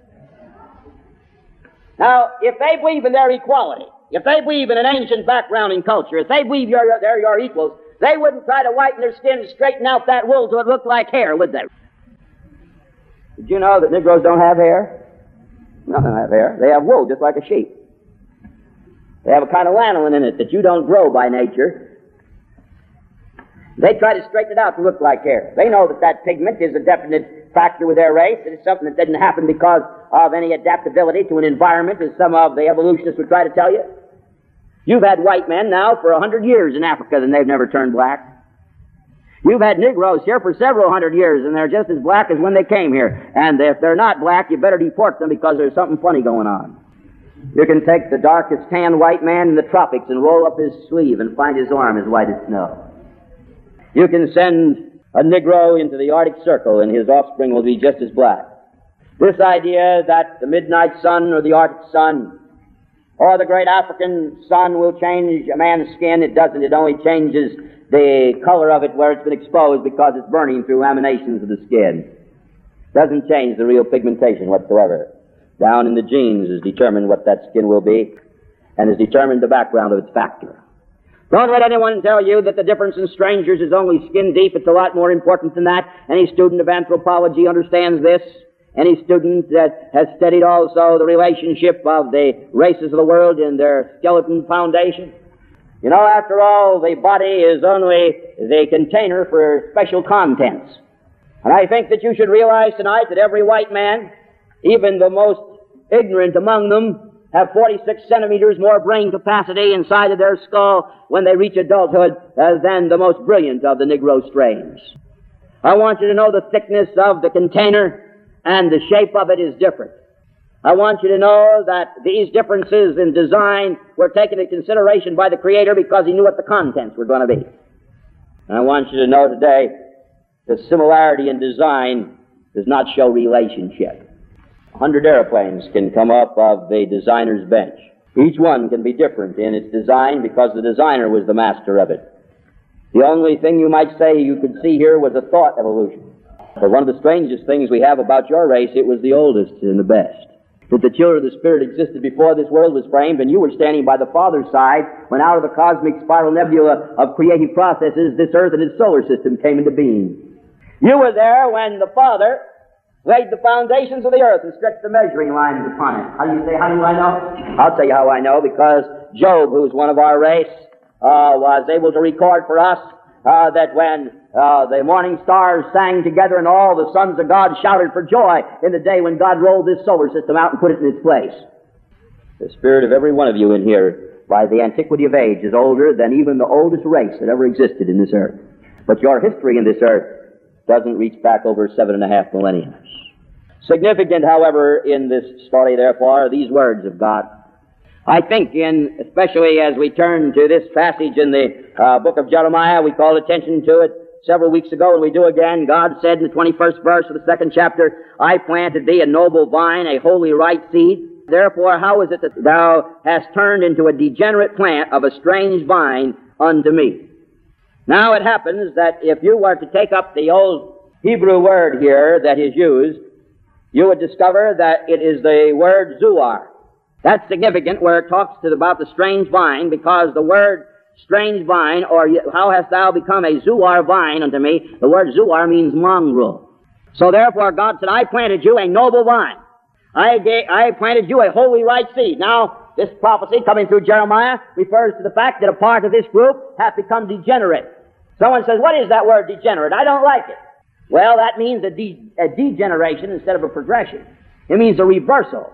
Now, if they believe in their equality, if they believe in an ancient background in culture, if they believe they're your equals, they wouldn't try to whiten their skin and straighten out that wool so it looked like hair, would they? Did you know that Negroes don't have hair? No, they don't have hair. They have wool just like a sheep. They have a kind of lanolin in it that you don't grow by nature. They try to straighten it out to look like hair. They know that that pigment is a definite factor with their race. It is something that didn't happen because of any adaptability to an environment, as some of the evolutionists would try to tell you. You've had white men now for 100 years in Africa and they've never turned black. You've had Negroes here for several hundred years and they're just as black as when they came here. And if they're not black, you better deport them because there's something funny going on. You can take the darkest tan white man in the tropics and roll up his sleeve and find his arm as white as snow. You can send a Negro into the Arctic Circle and his offspring will be just as black. This idea that the midnight sun or the Arctic sun or the great African sun will change a man's skin, it doesn't. It only changes the color of it where it's been exposed because it's burning through emanations of the skin. Doesn't change the real pigmentation whatsoever. Down in the genes is determined what that skin will be and is determined the background of its factor. Don't let anyone tell you that the difference in strangers is only skin deep. It's a lot more important than that. Any student of anthropology understands this. Any student that has studied also the relationship of the races of the world in their skeleton foundation. You know, after all, the body is only the container for special contents. And I think that you should realize tonight that every white man, even the most ignorant among them, have 46 centimeters more brain capacity inside of their skull when they reach adulthood than the most brilliant of the Negro strains. I want you to know the thickness of the container and the shape of it is different. I want you to know that these differences in design were taken into consideration by the Creator because He knew what the contents were going to be. And I want you to know today that similarity in design does not show relationship. 100 airplanes can come up of the designer's bench. Each one can be different in its design because the designer was the master of it. The only thing you might say you could see here was a thought evolution. But one of the strangest things we have about your race, it was the oldest and the best. That the children of the Spirit existed before this world was framed, and you were standing by the Father's side when out of the cosmic spiral nebula of creative processes, this earth and its solar system came into being. You were there when the Father laid the foundations of the earth and stretched the measuring lines upon it. How do I know? I'll tell you how I know, because Job, who's one of our race, was able to record for us that when the morning stars sang together and all the sons of God shouted for joy in the day when God rolled this solar system out and put it in its place. The spirit of every one of you in here, by the antiquity of age, is older than even the oldest race that ever existed in this earth. But your history in this earth doesn't reach back over 7.5 millennia. Significant, however, in this story, therefore, are these words of God. I think especially as we turn to this passage in the book of Jeremiah, we called attention to it several weeks ago, and we do again. God said in the 21st verse of the 2nd chapter, I planted thee a noble vine, a holy right seed. Therefore, how is it that thou hast turned into a degenerate plant of a strange vine unto me? Now it happens that if you were to take up the old Hebrew word here that is used, you would discover that it is the word zuar. That's significant where it talks about the strange vine, because the word strange vine, or how hast thou become a zuar vine unto me, the word zuar means mongrel. So therefore God said, I planted you a noble vine. I planted you a holy right seed. Now, this prophecy coming through Jeremiah refers to the fact that a part of this group hath become degenerate. Someone says, what is that word degenerate? I don't like it. Well, that means a degeneration instead of a progression. It means a reversal,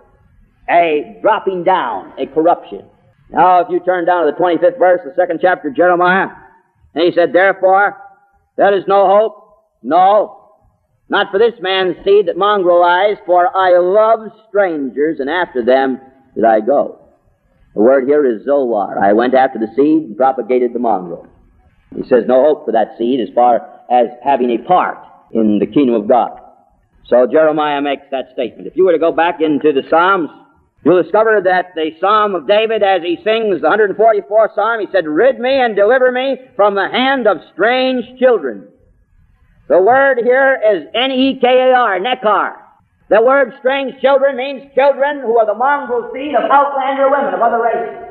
a dropping down, a corruption. Now, if you turn down to the 25th verse, the 2nd chapter of Jeremiah, and he said, therefore, there is no hope, no, not for this man's seed that mongrel lies, for I love strangers, and after them did I go. The word here is zoar. I went after the seed and propagated the mongrel. He says no hope for that seed as far as having a part in the kingdom of God. So Jeremiah makes that statement. If you were to go back into the Psalms, you'll discover that the Psalm of David, as he sings the 144th Psalm, he said, rid me and deliver me from the hand of strange children. The word here is N-E-K-A-R, nekar. The word strange children means children who are the mongrel seed of outlander women of other races.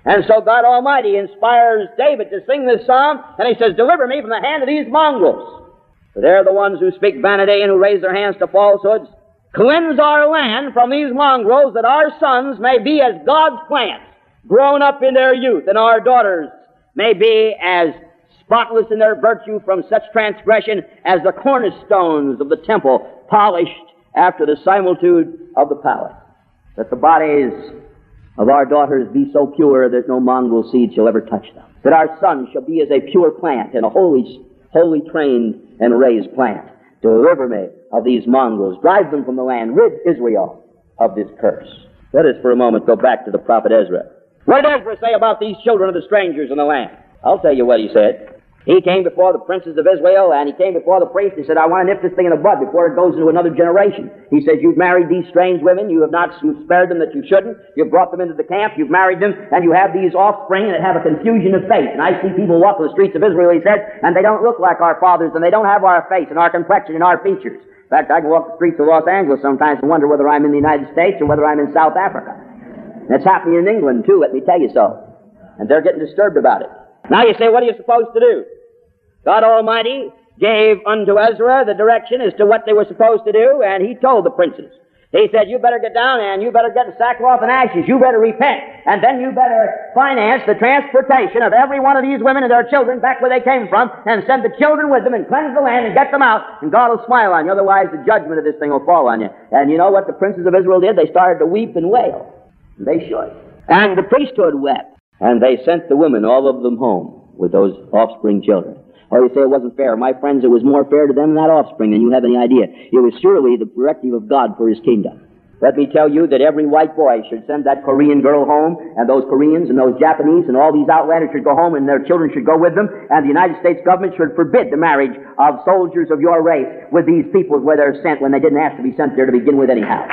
And so God Almighty inspires David to sing this psalm, and he says, deliver me from the hand of these mongrels. For they're the ones who speak vanity and who raise their hands to falsehoods. Cleanse our land from these mongrels, that our sons may be as God's plants, grown up in their youth, and our daughters may be as spotless in their virtue from such transgression as the cornerstones of the temple, polished after the similitude of the palace. That the bodies of our daughters be so pure that no mongrel seed shall ever touch them. That our sons shall be as a pure plant and a holy trained and raised plant. Deliver me of these mongrels. Drive them from the land. Rid Israel of this curse. Let us for a moment go back to the prophet Ezra. What did Ezra say about these children of the strangers in the land? I'll tell you what he said. He came before the princes of Israel, and he came before the priest. He said, I want to nip this thing in the bud before it goes into another generation. He said, you've married these strange women. You've spared them that you shouldn't. You've brought them into the camp. You've married them, and you have these offspring that have a confusion of face. And I see people walk the streets of Israel, he said, and they don't look like our fathers, and they don't have our face and our complexion and our features. In fact, I can walk the streets of Los Angeles sometimes and wonder whether I'm in the United States or whether I'm in South Africa. And it's happening in England, too, let me tell you so. And they're getting disturbed about it. Now you say, what are you supposed to do? God Almighty gave unto Ezra the direction as to what they were supposed to do, and he told the princes. He said, you better get down and you better get the sackcloth and ashes. You better repent. And then you better finance the transportation of every one of these women and their children back where they came from, and send the children with them and cleanse the land and get them out, and God will smile on you. Otherwise, the judgment of this thing will fall on you. And you know what the princes of Israel did? They started to weep and wail. And they should. And the priesthood wept. And they sent the women, all of them, home with those offspring children. Or you say it wasn't fair. My friends, it was more fair to them than that offspring than you have any idea. It was surely the directive of God for his kingdom. Let me tell you that every white boy should send that Korean girl home, and those Koreans and those Japanese and all these outlanders should go home, and their children should go with them, and the United States government should forbid the marriage of soldiers of your race with these peoples where they're sent when they didn't have to be sent there to begin with anyhow.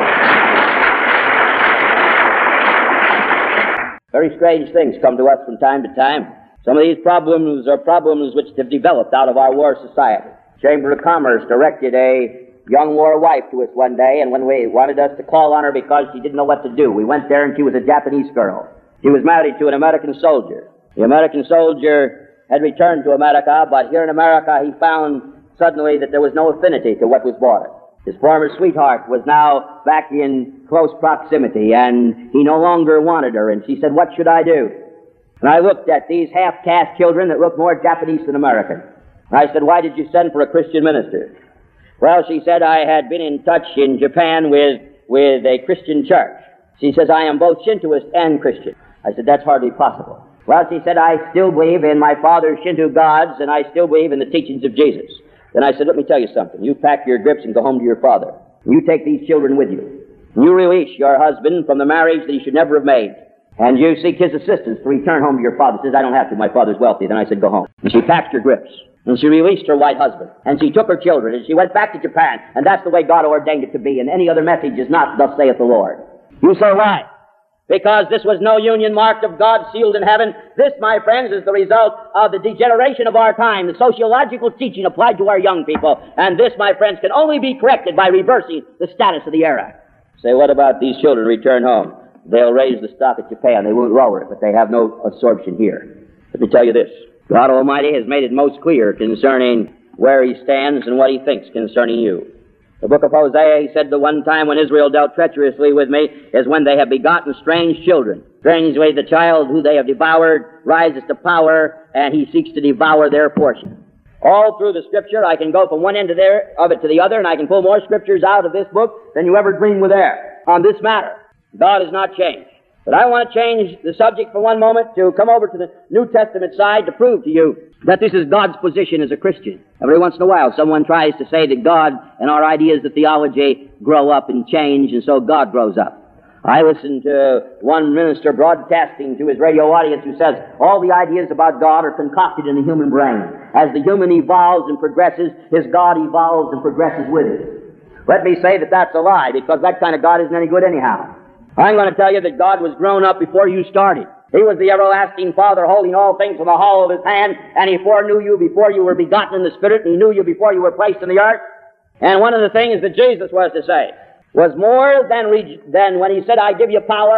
Very strange things come to us from time to time. Some of these problems are problems which have developed out of our war society. Chamber of Commerce directed a young war wife to us one day, and when we wanted us to call on her because she didn't know what to do, we went there and she was a Japanese girl. She was married to an American soldier. The American soldier had returned to America, but here in America he found suddenly that there was no affinity to what was brought him. His former sweetheart was now back in close proximity, and he no longer wanted her, and she said, what should I do? And I looked at these half-caste children that looked more Japanese than American. And I said, why did you send for a Christian minister? Well, she said, I had been in touch in Japan with a Christian church. She says, I am both Shintoist and Christian. I said, that's hardly possible. Well, she said, I still believe in my father's Shinto gods, and I still believe in the teachings of Jesus. Then I said, let me tell you something. You pack your grips and go home to your father. You take these children with you. You release your husband from the marriage that he should never have made. And you seek his assistance to return home to your father. She says, I don't have to. My father's wealthy. Then I said, go home. And she packed her grips. And she released her white husband. And she took her children. And she went back to Japan. And that's the way God ordained it to be. And any other message is not, thus saith the Lord. You say, why? Because this was no union marked of God sealed in heaven. This, my friends, is the result of the degeneration of our time, the sociological teaching applied to our young people. And this, my friends, can only be corrected by reversing the status of the era. Say, what about these children return home? They'll raise the stock at Japan. They won't lower it, but they have no absorption here. Let me tell you this. God Almighty has made it most clear concerning where he stands and what he thinks concerning you. The book of Hosea, he said, the one time when Israel dealt treacherously with me is when they have begotten strange children. Strangely, the child who they have devoured rises to power, and he seeks to devour their portion. All through the Scripture, I can go from one end of it to the other, and I can pull more Scriptures out of this book than you ever dreamed were there on this matter. God has not changed. But I want to change the subject for one moment to come over to the New Testament side to prove to you that this is God's position as a Christian. Every once in a while, someone tries to say that God and our ideas of theology grow up and change, and so God grows up. I listened to one minister broadcasting to his radio audience who says all the ideas about God are concocted in the human brain. As the human evolves and progresses, his God evolves and progresses with it. Let me say that that's a lie, because that kind of God isn't any good anyhow. I'm going to tell you that God was grown up before you started. He was the everlasting Father, holding all things in the hollow of his hand, and he foreknew you before you were begotten in the Spirit, and he knew you before you were placed in the earth. And one of the things that Jesus was to say was more than when he said, I give you power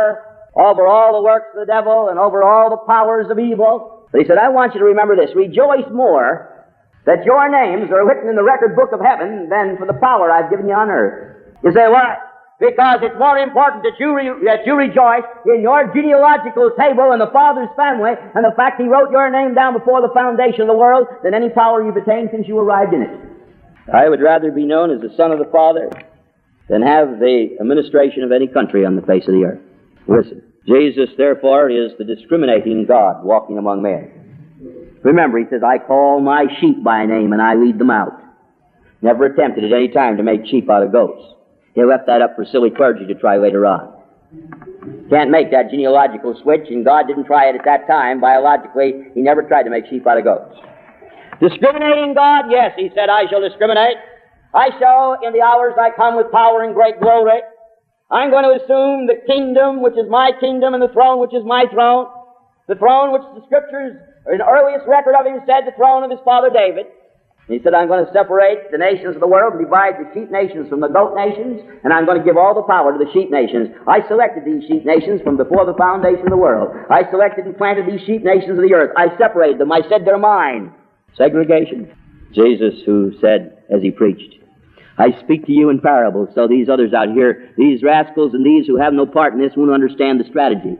over all the works of the devil and over all the powers of evil. But he said, I want you to remember this. Rejoice more that your names are written in the record book of heaven than for the power I've given you on earth. You say, why? Because it's more important that you rejoice in your genealogical table and the Father's family and the fact He wrote your name down before the foundation of the world than any power you've attained since you arrived in it. I would rather be known as the Son of the Father than have the administration of any country on the face of the earth. Listen, Jesus, therefore, is the discriminating God walking among men. Remember, He says, I call my sheep by name and I lead them out. Never attempted at any time to make sheep out of goats. He left that up for silly clergy to try later on. Can't make that genealogical switch, and God didn't try it at that time. Biologically, He never tried to make sheep out of goats. Discriminating God, yes, He said, I shall discriminate. I shall, in the hours I come with power and great glory. I'm going to assume the kingdom which is my kingdom and the throne which is my throne. The throne which the Scriptures, in the earliest record of Him, said the throne of His father David. He said, I'm going to separate the nations of the world and divide the sheep nations from the goat nations, and I'm going to give all the power to the sheep nations. I selected these sheep nations from before the foundation of the world. I selected and planted these sheep nations of the earth. I separated them. I said they're mine. Segregation. Jesus, who said, as He preached, I speak to you in parables, so these others out here, these rascals and these who have no part in this, won't understand the strategy.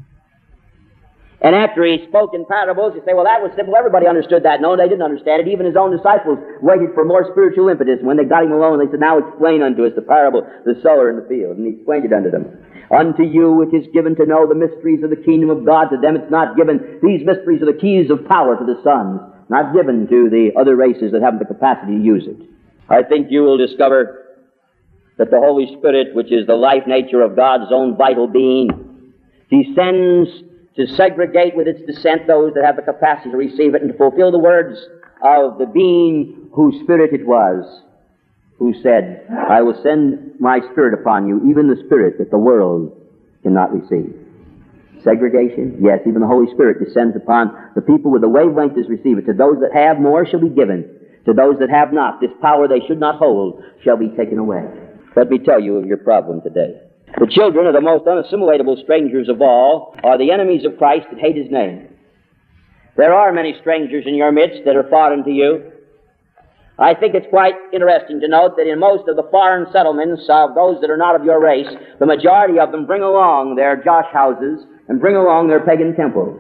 And after He spoke in parables, you say, well, that was simple. Everybody understood that. No, they didn't understand it. Even His own disciples waited for more spiritual impetus. When they got Him alone, they said, now explain unto us the parable, the sower in the field. And He explained it unto them. Unto you it is given to know the mysteries of the kingdom of God. To them it's not given. These mysteries are the keys of power to the sons, not given to the other races that haven't the capacity to use it. I think you will discover that the Holy Spirit, which is the life nature of God's own vital being, descends to segregate with its descent those that have the capacity to receive it and to fulfill the words of the being whose spirit it was, who said, I will send my Spirit upon you, even the Spirit that the world cannot receive. Segregation? Yes, even the Holy Spirit descends upon the people with the wavelength is receive it. To those that have, more shall be given. To those that have not, this power they should not hold shall be taken away. Let me tell you of your problem today. The children of the most unassimilatable strangers of all are the enemies of Christ that hate His name. There are many strangers in your midst that are foreign to you. I think it's quite interesting to note that in most of the foreign settlements of those that are not of your race, the majority of them bring along their josh houses and bring along their pagan temples.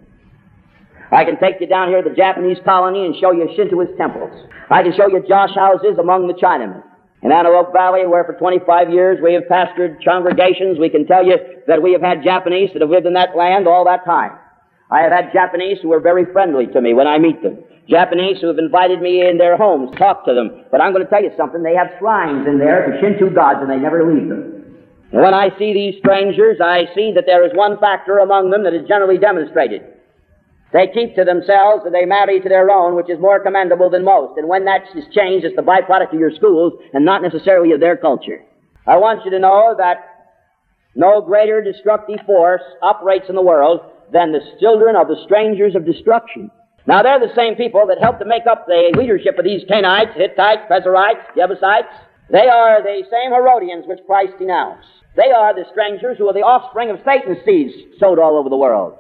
I can take you down here to the Japanese colony and show you Shintoist temples. I can show you josh houses among the Chinamen. In Antelope Valley, where for 25 years we have pastored congregations, we can tell you that we have had Japanese that have lived in that land all that time. I have had Japanese who are very friendly to me when I meet them. Japanese who have invited me in their homes, talk to them. But I'm going to tell you something, they have shrines in there to Shinto gods and they never leave them. And when I see these strangers, I see that there is one factor among them that is generally demonstrated. They keep to themselves and they marry to their own, which is more commendable than most. And when that is changed, it's the byproduct of your schools and not necessarily of their culture. I want you to know that no greater destructive force operates in the world than the children of the strangers of destruction. Now, they're the same people that helped to make up the leadership of these Canaanites, Hittites, Perizzites, Jebusites. They are the same Herodians which Christ denounced. They are the strangers who are the offspring of Satan's seeds sowed all over the world.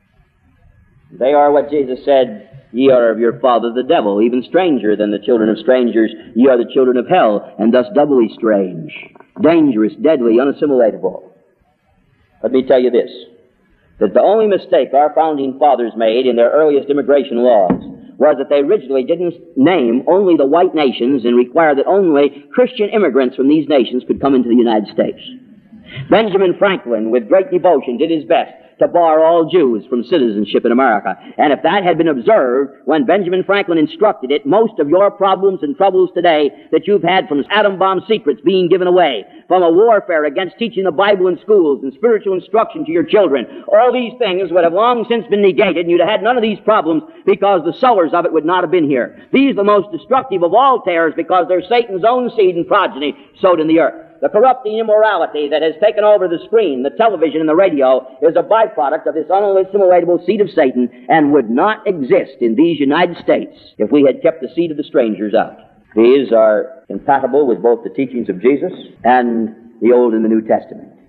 They are what Jesus said, ye are of your father the devil, even stranger than the children of strangers. Ye are the children of hell, and thus doubly strange, dangerous, deadly, unassimilatable. Let me tell you this, that the only mistake our founding fathers made in their earliest immigration laws was that they originally didn't name only the white nations and require that only Christian immigrants from these nations could come into the United States. Benjamin Franklin, with great devotion, did his best to bar all Jews from citizenship in America. And if that had been observed when Benjamin Franklin instructed it, most of your problems and troubles today that you've had from atom bomb secrets being given away, from a warfare against teaching the Bible in schools and spiritual instruction to your children, all these things would have long since been negated, and you'd have had none of these problems because the sowers of it would not have been here. These are the most destructive of all tares because they're Satan's own seed and progeny sowed in the earth. The corrupting immorality that has taken over the screen, the television, and the radio is a byproduct of this unassimilatable seed of Satan and would not exist in these United States if we had kept the seed of the strangers out. These are incompatible with both the teachings of Jesus and the Old and the New Testament.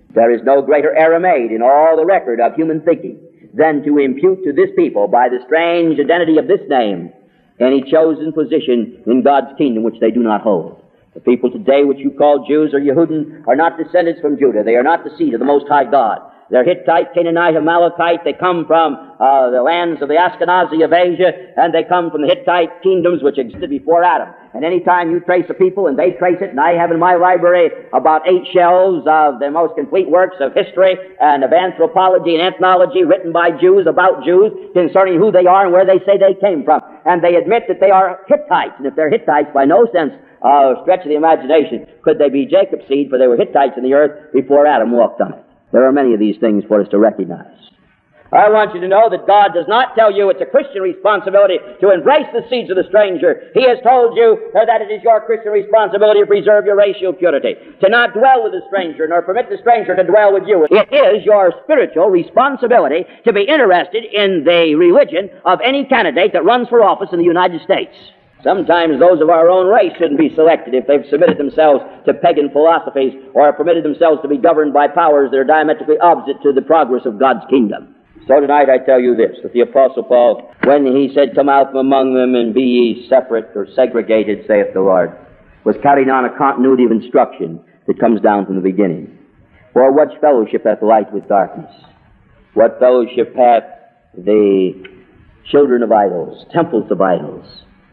There is no greater error made in all the record of human thinking than to impute to this people, by the strange identity of this name, any chosen position in God's kingdom which they do not hold. The people today which you call Jews or Yehudin are not descendants from Judah. They are not the seed of the Most High God. They're Hittite, Canaanite, Amalekite. They come from the lands of the Ashkenazi of Asia, and they come from the Hittite kingdoms which existed before Adam. And any time you trace a people and they trace it, and I have in my library about 8 shelves of the most complete works of history and of anthropology and ethnology written by Jews about Jews concerning who they are and where they say they came from. And they admit that they are Hittites. And if they're Hittites, by no sense stretch of the imagination could they be Jacob's seed, for they were Hittites in the earth before Adam walked on it. There are many of these things for us to recognize. I want you to know that God does not tell you it's a Christian responsibility to embrace the seeds of the stranger. He has told you that it is your Christian responsibility to preserve your racial purity, to not dwell with the stranger, nor permit the stranger to dwell with you. It is your spiritual responsibility to be interested in the religion of any candidate that runs for office in the United States. Sometimes those of our own race shouldn't be selected if they've submitted themselves to pagan philosophies or permitted themselves to be governed by powers that are diametrically opposite to the progress of God's kingdom. So tonight I tell you this, that the Apostle Paul, when he said, "Come out from among them and be ye separate," or segregated, saith the Lord, was carrying on a continuity of instruction that comes down from the beginning. For what fellowship hath light with darkness? What fellowship hath the children of idols, temples of idols,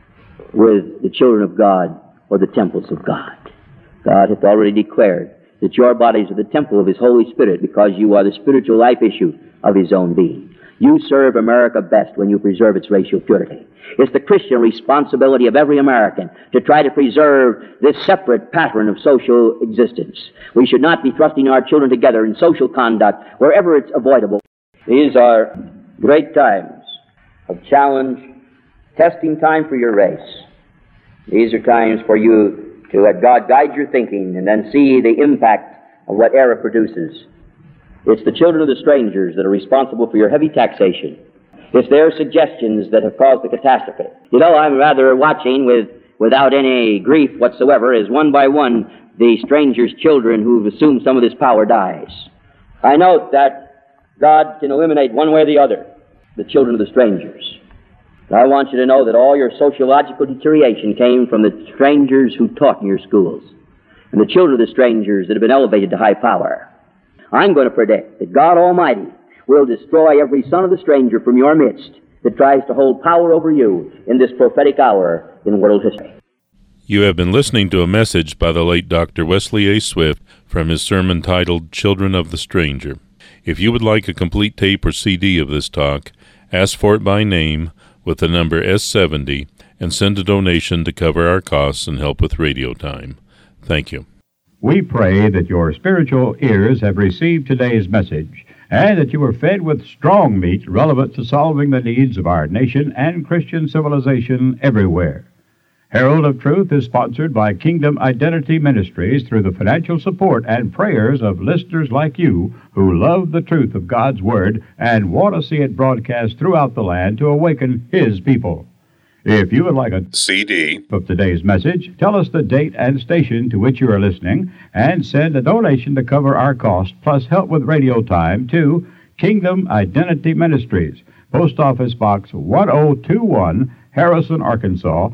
with the children of God, or the temples of God? God hath already declared that your bodies are the temple of His Holy Spirit, because you are the spiritual life issue of His own being. You serve America best when you preserve its racial purity. It's the Christian responsibility of every American to try to preserve this separate pattern of social existence. We should not be thrusting our children together in social conduct wherever it's avoidable. These are great times of challenge, testing time for your race. These are times for you to let God guide your thinking and then see the impact of what error produces. It's the children of the strangers that are responsible for your heavy taxation. It's their suggestions that have caused the catastrophe. You know, I'm rather watching without any grief whatsoever as one by one the strangers' children who've assumed some of this power dies. I note that God can eliminate one way or the other the children of the strangers. I want you to know that all your sociological deterioration came from the strangers who taught in your schools and the children of the strangers that have been elevated to high power. I'm going to predict that God Almighty will destroy every son of the stranger from your midst that tries to hold power over you in this prophetic hour in world history. You have been listening to a message by the late Dr. Wesley A. Swift from his sermon titled Children of the Stranger. If you would like a complete tape or CD of this talk, ask for it by name with the number S70 and send a donation to cover our costs and help with radio time. Thank you. We pray that your spiritual ears have received today's message and that you were fed with strong meat relevant to solving the needs of our nation and Christian civilization everywhere. Herald of Truth is sponsored by Kingdom Identity Ministries through the financial support and prayers of listeners like you who love the truth of God's Word and want to see it broadcast throughout the land to awaken His people. If you would like a CD of today's message, tell us the date and station to which you are listening and send a donation to cover our costs plus help with radio time to Kingdom Identity Ministries, Post Office Box 1021, Harrison, Arkansas,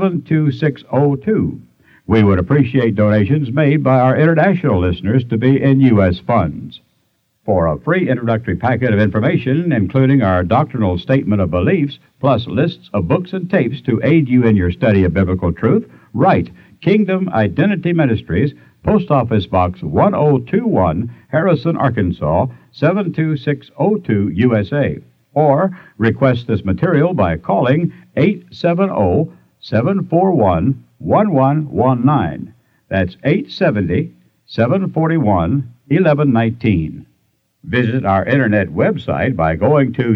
72602. We would appreciate donations made by our international listeners to be in U.S. funds. For a free introductory packet of information, including our doctrinal statement of beliefs, plus lists of books and tapes to aid you in your study of biblical truth, write Kingdom Identity Ministries, Post Office Box 1021, Harrison, Arkansas, 72602, USA. Or request this material by calling 870-741-1119. That's 870-741-1119. Visit our internet website by going to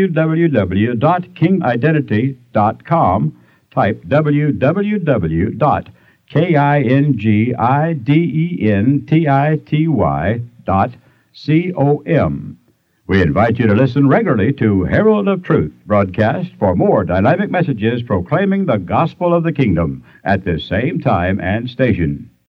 www.kingidentity.com. Type www.kingidentity.com. We invite you to listen regularly to Herald of Truth broadcast for more dynamic messages proclaiming the gospel of the kingdom at this same time and station.